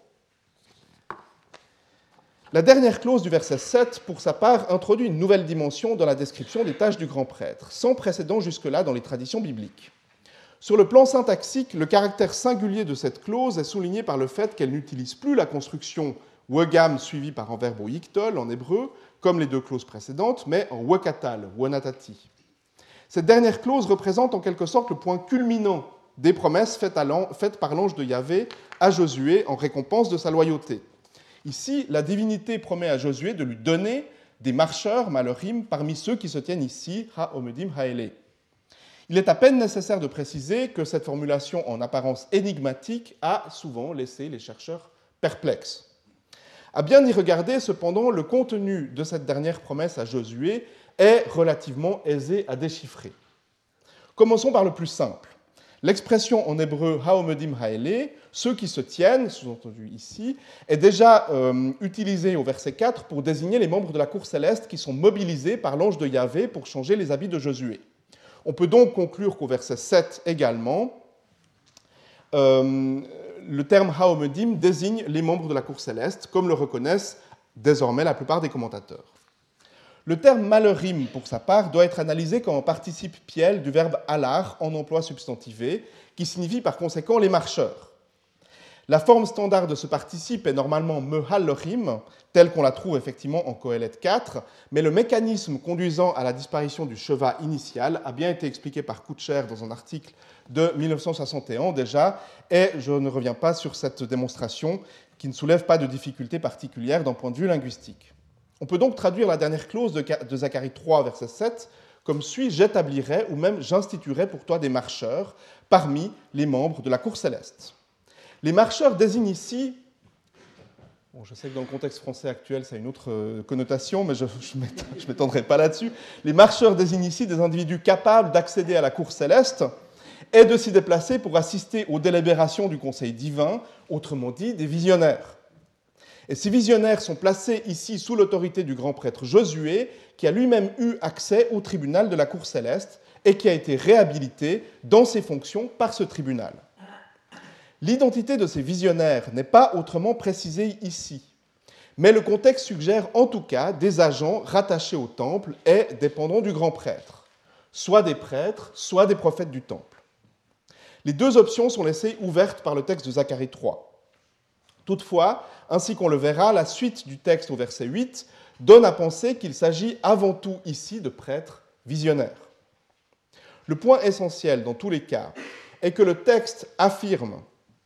Speaker 2: La dernière clause du verset sept, pour sa part, introduit une nouvelle dimension dans la description des tâches du grand prêtre, sans précédent jusque-là dans les traditions bibliques. Sur le plan syntaxique, le caractère singulier de cette clause est souligné par le fait qu'elle n'utilise plus la construction wegam suivie par un verbe au yiktol en hébreu, comme les deux clauses précédentes, mais en wekatal, wanatati. Cette dernière clause représente en quelque sorte le point culminant des promesses faites, à faites par l'ange de Yahvé à Josué en récompense de sa loyauté. Ici, la divinité promet à Josué de lui donner des marcheurs malherim parmi ceux qui se tiennent ici, ha-omedim ha-ele. Il est à peine nécessaire de préciser que cette formulation en apparence énigmatique a souvent laissé les chercheurs perplexes. À bien y regarder, cependant, le contenu de cette dernière promesse à Josué est relativement aisé à déchiffrer. Commençons par le plus simple. L'expression en hébreu « haomedim haele », ceux qui se tiennent, sous-entendu ici, est déjà euh, utilisée au verset quatre pour désigner les membres de la cour céleste qui sont mobilisés par l'ange de Yahvé pour changer les habits de Josué. On peut donc conclure qu'au verset sept également, euh, le terme haomedim désigne les membres de la cour céleste, comme le reconnaissent désormais la plupart des commentateurs. Le terme malherim, pour sa part, doit être analysé comme un participe piel du verbe alar en emploi substantivé, qui signifie par conséquent les marcheurs. La forme standard de ce participe est normalement mehallorim, telle qu'on la trouve effectivement en Qoheleth quatre, mais le mécanisme conduisant à la disparition du sheva initial a bien été expliqué par Kutcher dans un article de mille neuf cent soixante et un déjà, et je ne reviens pas sur cette démonstration qui ne soulève pas de difficultés particulières d'un point de vue linguistique. On peut donc traduire la dernière clause de Zacharie trois, verset sept, comme suit « J'établirai ou même j'instituerai pour toi des marcheurs parmi les membres de la cour céleste ». Les marcheurs désignent ici, bon, je sais que dans le contexte français actuel, ça a une autre connotation, mais je ne m'étendrai pas là-dessus. Les marcheurs désignent ici des individus capables d'accéder à la cour céleste et de s'y déplacer pour assister aux délibérations du conseil divin, autrement dit des visionnaires. Et ces visionnaires sont placés ici sous l'autorité du grand prêtre Josué, qui a lui-même eu accès au tribunal de la cour céleste et qui a été réhabilité dans ses fonctions par ce tribunal. L'identité de ces visionnaires n'est pas autrement précisée ici, mais le contexte suggère en tout cas des agents rattachés au temple et dépendants du grand prêtre, soit des prêtres, soit des prophètes du temple. Les deux options sont laissées ouvertes par le texte de Zacharie trois. Toutefois, ainsi qu'on le verra, la suite du texte au verset huit donne à penser qu'il s'agit avant tout ici de prêtres visionnaires. Le point essentiel dans tous les cas est que le texte affirme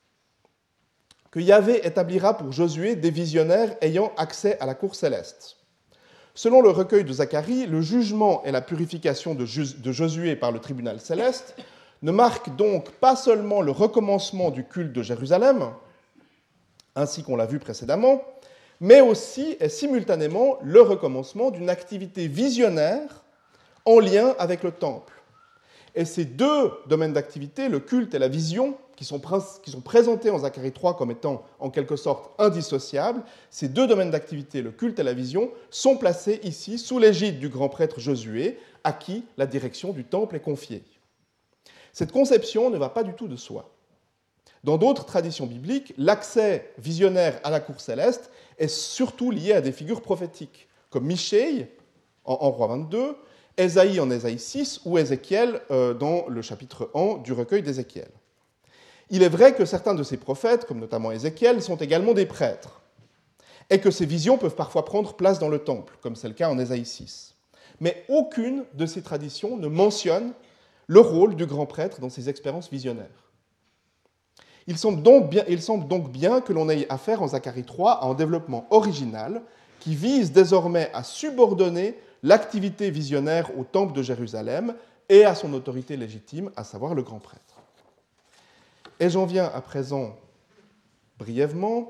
Speaker 2: que Yahvé établira pour Josué des visionnaires ayant accès à la cour céleste. Selon le recueil de Zacharie, le jugement et la purification de Josué par le tribunal céleste ne marquent donc pas seulement le recommencement du culte de Jérusalem, ainsi qu'on l'a vu précédemment, mais aussi et simultanément le recommencement d'une activité visionnaire en lien avec le temple. Et ces deux domaines d'activité, le culte et la vision, qui sont, qui sont présentés en Zacharie trois comme étant en quelque sorte indissociables, ces deux domaines d'activité, le culte et la vision, sont placés ici sous l'égide du grand prêtre Josué, à qui la direction du temple est confiée. Cette conception ne va pas du tout de soi. Dans d'autres traditions bibliques, l'accès visionnaire à la cour céleste est surtout lié à des figures prophétiques, comme Michée en, en Roi vingt-deux, Ésaïe en Ésaïe six ou Ézéchiel euh, dans le chapitre un du recueil d'Ézéchiel. Il est vrai que certains de ces prophètes, comme notamment Ézéchiel, sont également des prêtres, et que ces visions peuvent parfois prendre place dans le temple, comme c'est le cas en Ésaïe six. Mais aucune de ces traditions ne mentionne le rôle du grand prêtre dans ces expériences visionnaires. Il semble donc bien, il semble donc bien que l'on ait affaire en Zacharie trois à un développement original qui vise désormais à subordonner l'activité visionnaire au temple de Jérusalem et à son autorité légitime, à savoir le grand prêtre. Et j'en viens à présent, brièvement,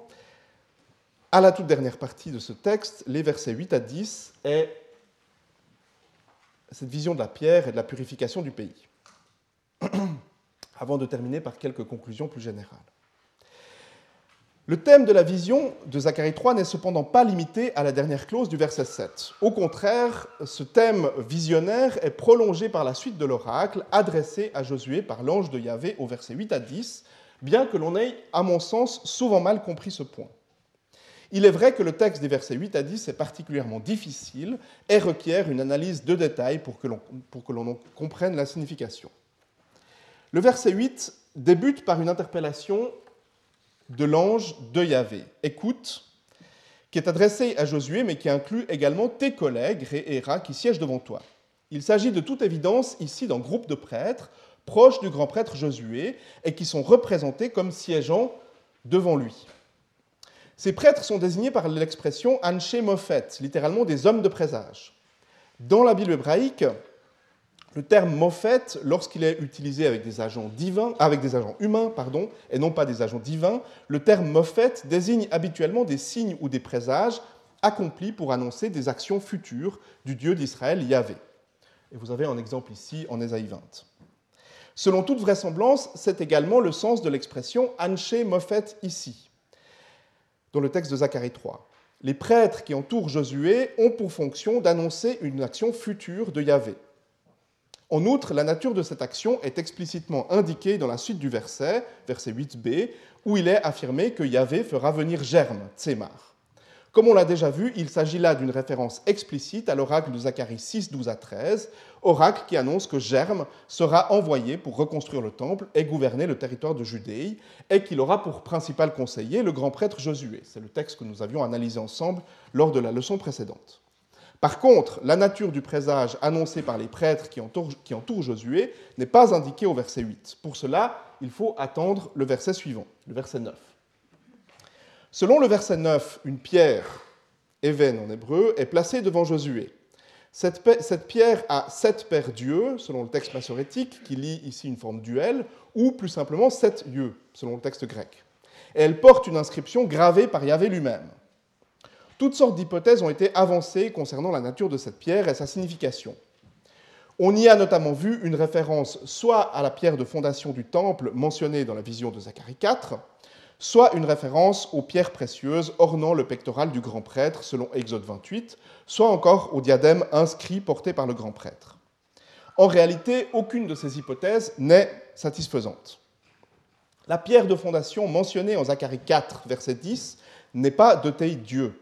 Speaker 2: à la toute dernière partie de ce texte, les versets huit à dix, et cette vision de la pierre et de la purification du pays. Avant de terminer par quelques conclusions plus générales. Le thème de la vision de Zacharie trois n'est cependant pas limité à la dernière clause du verset sept. Au contraire, ce thème visionnaire est prolongé par la suite de l'oracle adressé à Josué par l'ange de Yahvé au verset huit à dix, bien que l'on ait, à mon sens, souvent mal compris ce point. Il est vrai que le texte des versets huit à dix est particulièrement difficile et requiert une analyse de détail pour que l'on, pour que l'on en comprenne la signification. Le verset huit débute par une interpellation de l'ange de Yahvé. Écoute, qui est adressé à Josué, mais qui inclut également tes collègues, Ré et Ra, qui siègent devant toi. Il s'agit de toute évidence ici d'un groupe de prêtres proches du grand prêtre Josué et qui sont représentés comme siégeant devant lui. Ces prêtres sont désignés par l'expression Anshe Mofet, littéralement des hommes de présage. Dans la Bible hébraïque, le terme Mofet, lorsqu'il est utilisé avec des agents divins, avec des agents humains, pardon, et non pas des agents divins, le terme Mofet désigne habituellement des signes ou des présages accomplis pour annoncer des actions futures du Dieu d'Israël, Yahvé. Et vous avez un exemple ici en Ésaïe vingt. Selon toute vraisemblance, c'est également le sens de l'expression Anshe Mofet ici, dans le texte de Zacharie trois. Les prêtres qui entourent Josué ont pour fonction d'annoncer une action future de Yahvé. En outre, la nature de cette action est explicitement indiquée dans la suite du verset, verset huit b, où il est affirmé que Yahvé fera venir Germe, Tsémar. Comme on l'a déjà vu, il s'agit là d'une référence explicite à l'oracle de Zacharie six, douze à treize, oracle qui annonce que Germe sera envoyé pour reconstruire le temple et gouverner le territoire de Judée, et qu'il aura pour principal conseiller le grand prêtre Josué. C'est le texte que nous avions analysé ensemble lors de la leçon précédente. Par contre, la nature du présage annoncé par les prêtres qui entourent, qui entourent Josué n'est pas indiquée au verset huit. Pour cela, il faut attendre le verset suivant, le verset neuf. Selon le verset neuf, une pierre, even en hébreu, est placée devant Josué. Cette, cette pierre a sept paires d'yeux, selon le texte massorétique, qui lit ici une forme duel, ou plus simplement sept yeux, selon le texte grec. Et elle porte une inscription gravée par Yahvé lui-même. Toutes sortes d'hypothèses ont été avancées concernant la nature de cette pierre et sa signification. On y a notamment vu une référence soit à la pierre de fondation du temple mentionnée dans la vision de Zacharie quatre, soit une référence aux pierres précieuses ornant le pectoral du grand prêtre, selon Exode vingt-huit, soit encore au diadème inscrit porté par le grand prêtre. En réalité, aucune de ces hypothèses n'est satisfaisante. La pierre de fondation mentionnée en Zacharie quatre, verset dix, n'est pas dotée Dieu.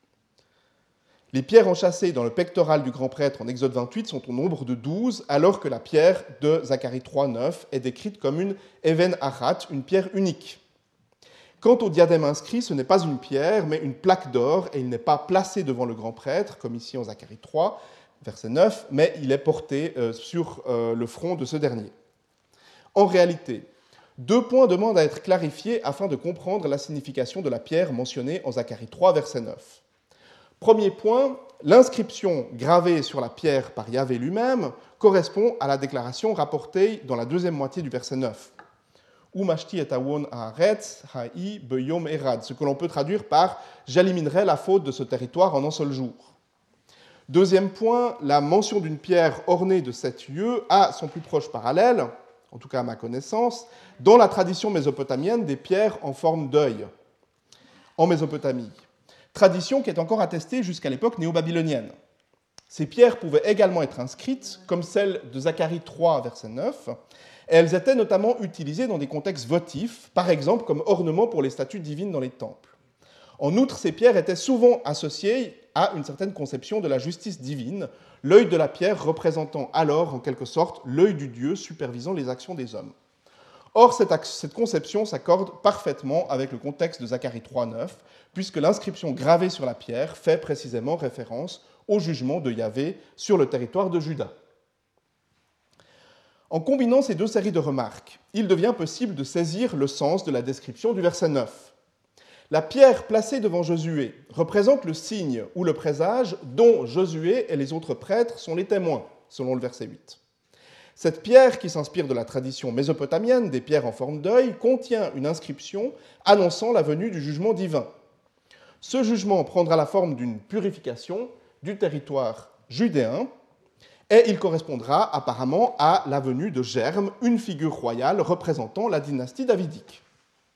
Speaker 2: Les pierres enchâssées dans le pectoral du grand prêtre en Exode vingt-huit sont au nombre de douze, alors que la pierre de Zacharie trois, neuf est décrite comme une even achat, une pierre unique. Quant au diadème inscrit, ce n'est pas une pierre, mais une plaque d'or, et il n'est pas placé devant le grand prêtre, comme ici en Zacharie trois, verset neuf, mais il est porté euh, sur euh, le front de ce dernier. En réalité, deux points demandent à être clarifiés afin de comprendre la signification de la pierre mentionnée en Zacharie trois, verset neuf. Premier point, l'inscription gravée sur la pierre par Yahvé lui-même correspond à la déclaration rapportée dans la deuxième moitié du verset neuf. Umashti et awon haaretz ha'i beyom erad, ce que l'on peut traduire par « j'éliminerai la faute de ce territoire en un seul jour ». Deuxième point, la mention d'une pierre ornée de sept yeux a son plus proche parallèle, en tout cas à ma connaissance, dans la tradition mésopotamienne des pierres en forme d'œil, en Mésopotamie. Tradition qui est encore attestée jusqu'à l'époque néo-babylonienne. Ces pierres pouvaient également être inscrites, comme celle de Zacharie trois, verset neuf, et elles étaient notamment utilisées dans des contextes votifs, par exemple comme ornement pour les statues divines dans les temples. En outre, ces pierres étaient souvent associées à une certaine conception de la justice divine, l'œil de la pierre représentant alors, en quelque sorte, l'œil du Dieu supervisant les actions des hommes. Or, cette, cette conception s'accorde parfaitement avec le contexte de Zacharie trois, neuf, puisque l'inscription gravée sur la pierre fait précisément référence au jugement de Yahvé sur le territoire de Juda. En combinant ces deux séries de remarques, il devient possible de saisir le sens de la description du verset neuf. La pierre placée devant Josué représente le signe ou le présage dont Josué et les autres prêtres sont les témoins, selon le verset huit. Cette pierre, qui s'inspire de la tradition mésopotamienne des pierres en forme d'œil, contient une inscription annonçant la venue du jugement divin. Ce jugement prendra la forme d'une purification du territoire judéen, et il correspondra apparemment à la venue de Germe, une figure royale représentant la dynastie davidique.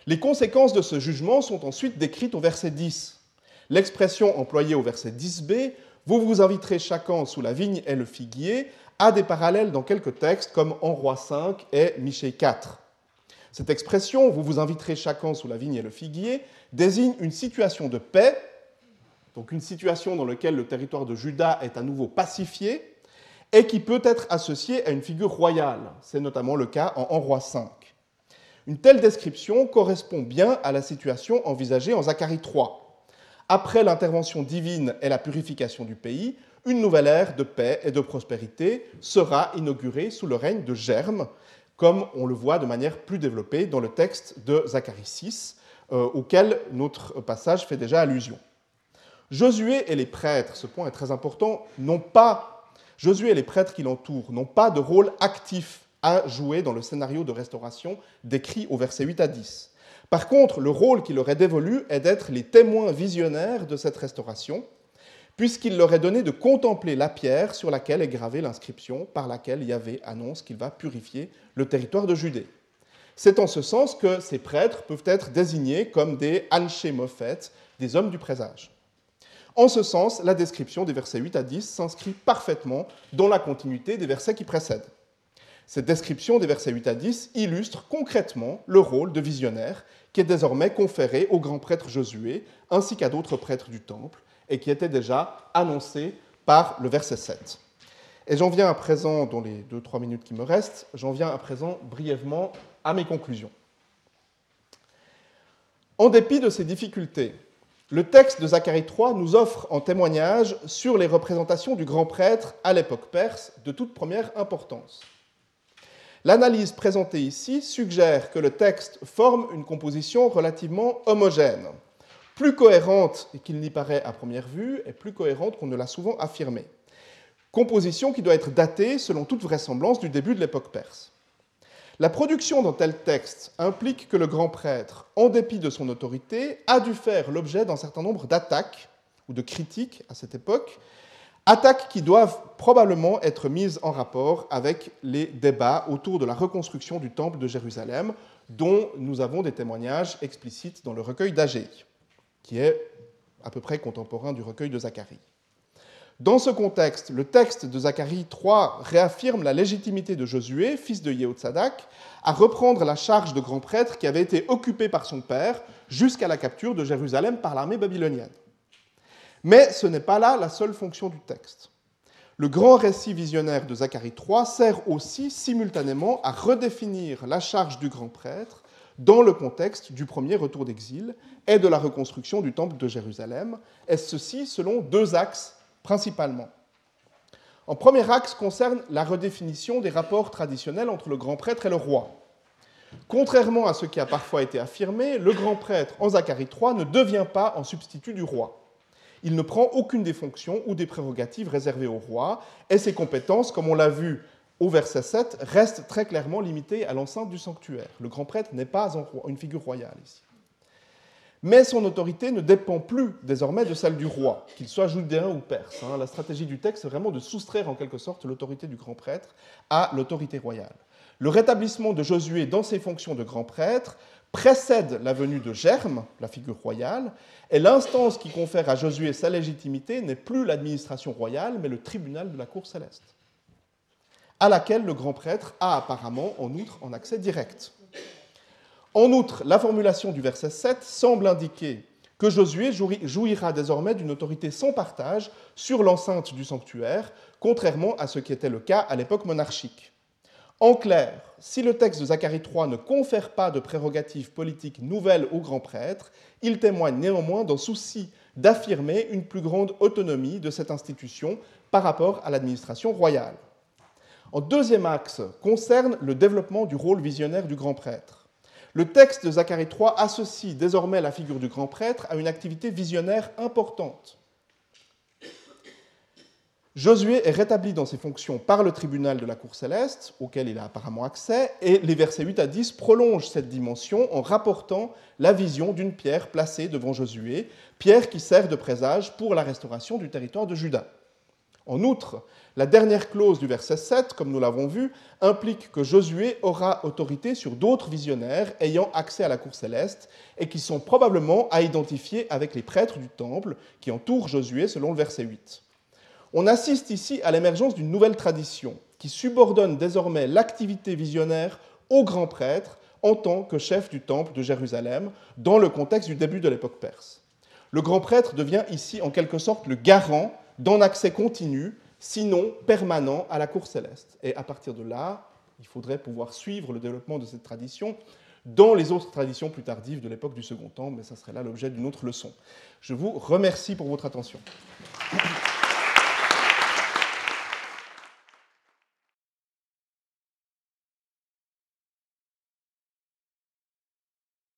Speaker 2: Les conséquences de ce jugement sont ensuite décrites au verset dix. L'expression employée au verset dix b, « Vous vous inviterez chacun sous la vigne et le figuier », a des parallèles dans quelques textes comme en Rois cinq et Michée quatre. Cette expression « Vous vous inviterez chacun sous la vigne et le figuier » désigne une situation de paix, donc une situation dans laquelle le territoire de Juda est à nouveau pacifié, et qui peut être associée à une figure royale. C'est notamment le cas en, en Rois cinq. Une telle description correspond bien à la situation envisagée en Zacharie trois. Après l'intervention divine et la purification du pays, une nouvelle ère de paix et de prospérité sera inaugurée sous le règne de Germe, comme on le voit de manière plus développée dans le texte de Zacharie six, euh, auquel notre passage fait déjà allusion. Josué et les prêtres, ce point est très important, n'ont pas, Josué et les prêtres qui l'entourent n'ont pas de rôle actif à jouer dans le scénario de restauration décrit au verset huit à dix. Par contre, le rôle qui leur est dévolu est d'être les témoins visionnaires de cette restauration, puisqu'il leur est donné de contempler la pierre sur laquelle est gravée l'inscription par laquelle Yahvé annonce qu'il va purifier le territoire de Judée. C'est en ce sens que ces prêtres peuvent être désignés comme des Anshe Mofet, des hommes du présage. En ce sens, la description des versets huit à dix s'inscrit parfaitement dans la continuité des versets qui précèdent. Cette description des versets huit à dix illustre concrètement le rôle de visionnaire qui est désormais conféré au grand prêtre Josué ainsi qu'à d'autres prêtres du temple et qui était déjà annoncé par le verset sept. Et j'en viens à présent, dans les deux trois minutes qui me restent, j'en viens à présent brièvement à mes conclusions. En dépit de ces difficultés, le texte de Zacharie trois nous offre en témoignage sur les représentations du grand prêtre à l'époque perse de toute première importance. L'analyse présentée ici suggère que le texte forme une composition relativement homogène, plus cohérente qu'il n'y paraît à première vue et plus cohérente qu'on ne l'a souvent affirmé. Composition qui doit être datée, selon toute vraisemblance, du début de l'époque perse. La production d'un tel texte implique que le grand prêtre, en dépit de son autorité, a dû faire l'objet d'un certain nombre d'attaques ou de critiques à cette époque, attaques qui doivent probablement être mises en rapport avec les débats autour de la reconstruction du temple de Jérusalem, dont nous avons des témoignages explicites dans le recueil d'Agéi, qui est à peu près contemporain du recueil de Zacharie. Dans ce contexte, le texte de Zacharie trois réaffirme la légitimité de Josué, fils de Yehotzadak, à reprendre la charge de grand prêtre qui avait été occupée par son père jusqu'à la capture de Jérusalem par l'armée babylonienne. Mais ce n'est pas là la seule fonction du texte. Le grand récit visionnaire de Zacharie trois sert aussi simultanément à redéfinir la charge du grand prêtre dans le contexte du premier retour d'exil et de la reconstruction du temple de Jérusalem, et ceci selon deux axes principalement. En premier axe concerne la redéfinition des rapports traditionnels entre le grand prêtre et le roi. Contrairement à ce qui a parfois été affirmé, le grand prêtre en Zacharie trois ne devient pas un substitut du roi. Il ne prend aucune des fonctions ou des prérogatives réservées au roi, et ses compétences, comme on l'a vu au verset sept, restent très clairement limitées à l'enceinte du sanctuaire. Le grand prêtre n'est pas une figure royale ici. Mais son autorité ne dépend plus désormais de celle du roi, qu'il soit judéen ou perse. La stratégie du texte est vraiment de soustraire en quelque sorte l'autorité du grand prêtre à l'autorité royale. Le rétablissement de Josué dans ses fonctions de grand prêtre précède la venue de Germe, la figure royale, et l'instance qui confère à Josué sa légitimité n'est plus l'administration royale, mais le tribunal de la cour céleste, à laquelle le grand prêtre a apparemment, en outre, un accès direct. En outre, la formulation du verset sept semble indiquer que Josué jouira désormais d'une autorité sans partage sur l'enceinte du sanctuaire, contrairement à ce qui était le cas à l'époque monarchique. En clair, si le texte de Zacharie trois ne confère pas de prérogatives politiques nouvelles au grand prêtre, il témoigne néanmoins d'un souci d'affirmer une plus grande autonomie de cette institution par rapport à l'administration royale. En deuxième axe concerne le développement du rôle visionnaire du grand prêtre. Le texte de Zacharie trois associe désormais la figure du grand prêtre à une activité visionnaire importante. Josué est rétabli dans ses fonctions par le tribunal de la cour céleste, auquel il a apparemment accès, et les versets huit à dix prolongent cette dimension en rapportant la vision d'une pierre placée devant Josué, pierre qui sert de présage pour la restauration du territoire de Juda. En outre, la dernière clause du verset sept, comme nous l'avons vu, implique que Josué aura autorité sur d'autres visionnaires ayant accès à la cour céleste et qui sont probablement à identifier avec les prêtres du temple qui entourent Josué selon le verset huit. On assiste ici à l'émergence d'une nouvelle tradition qui subordonne désormais l'activité visionnaire au grand prêtre en tant que chef du temple de Jérusalem dans le contexte du début de l'époque perse. Le grand prêtre devient ici en quelque sorte le garant d'un accès continu, sinon permanent, à la cour céleste. Et à partir de là, il faudrait pouvoir suivre le développement de cette tradition dans les autres traditions plus tardives de l'époque du Second Temple, mais ça serait là l'objet d'une autre leçon. Je vous remercie pour votre attention.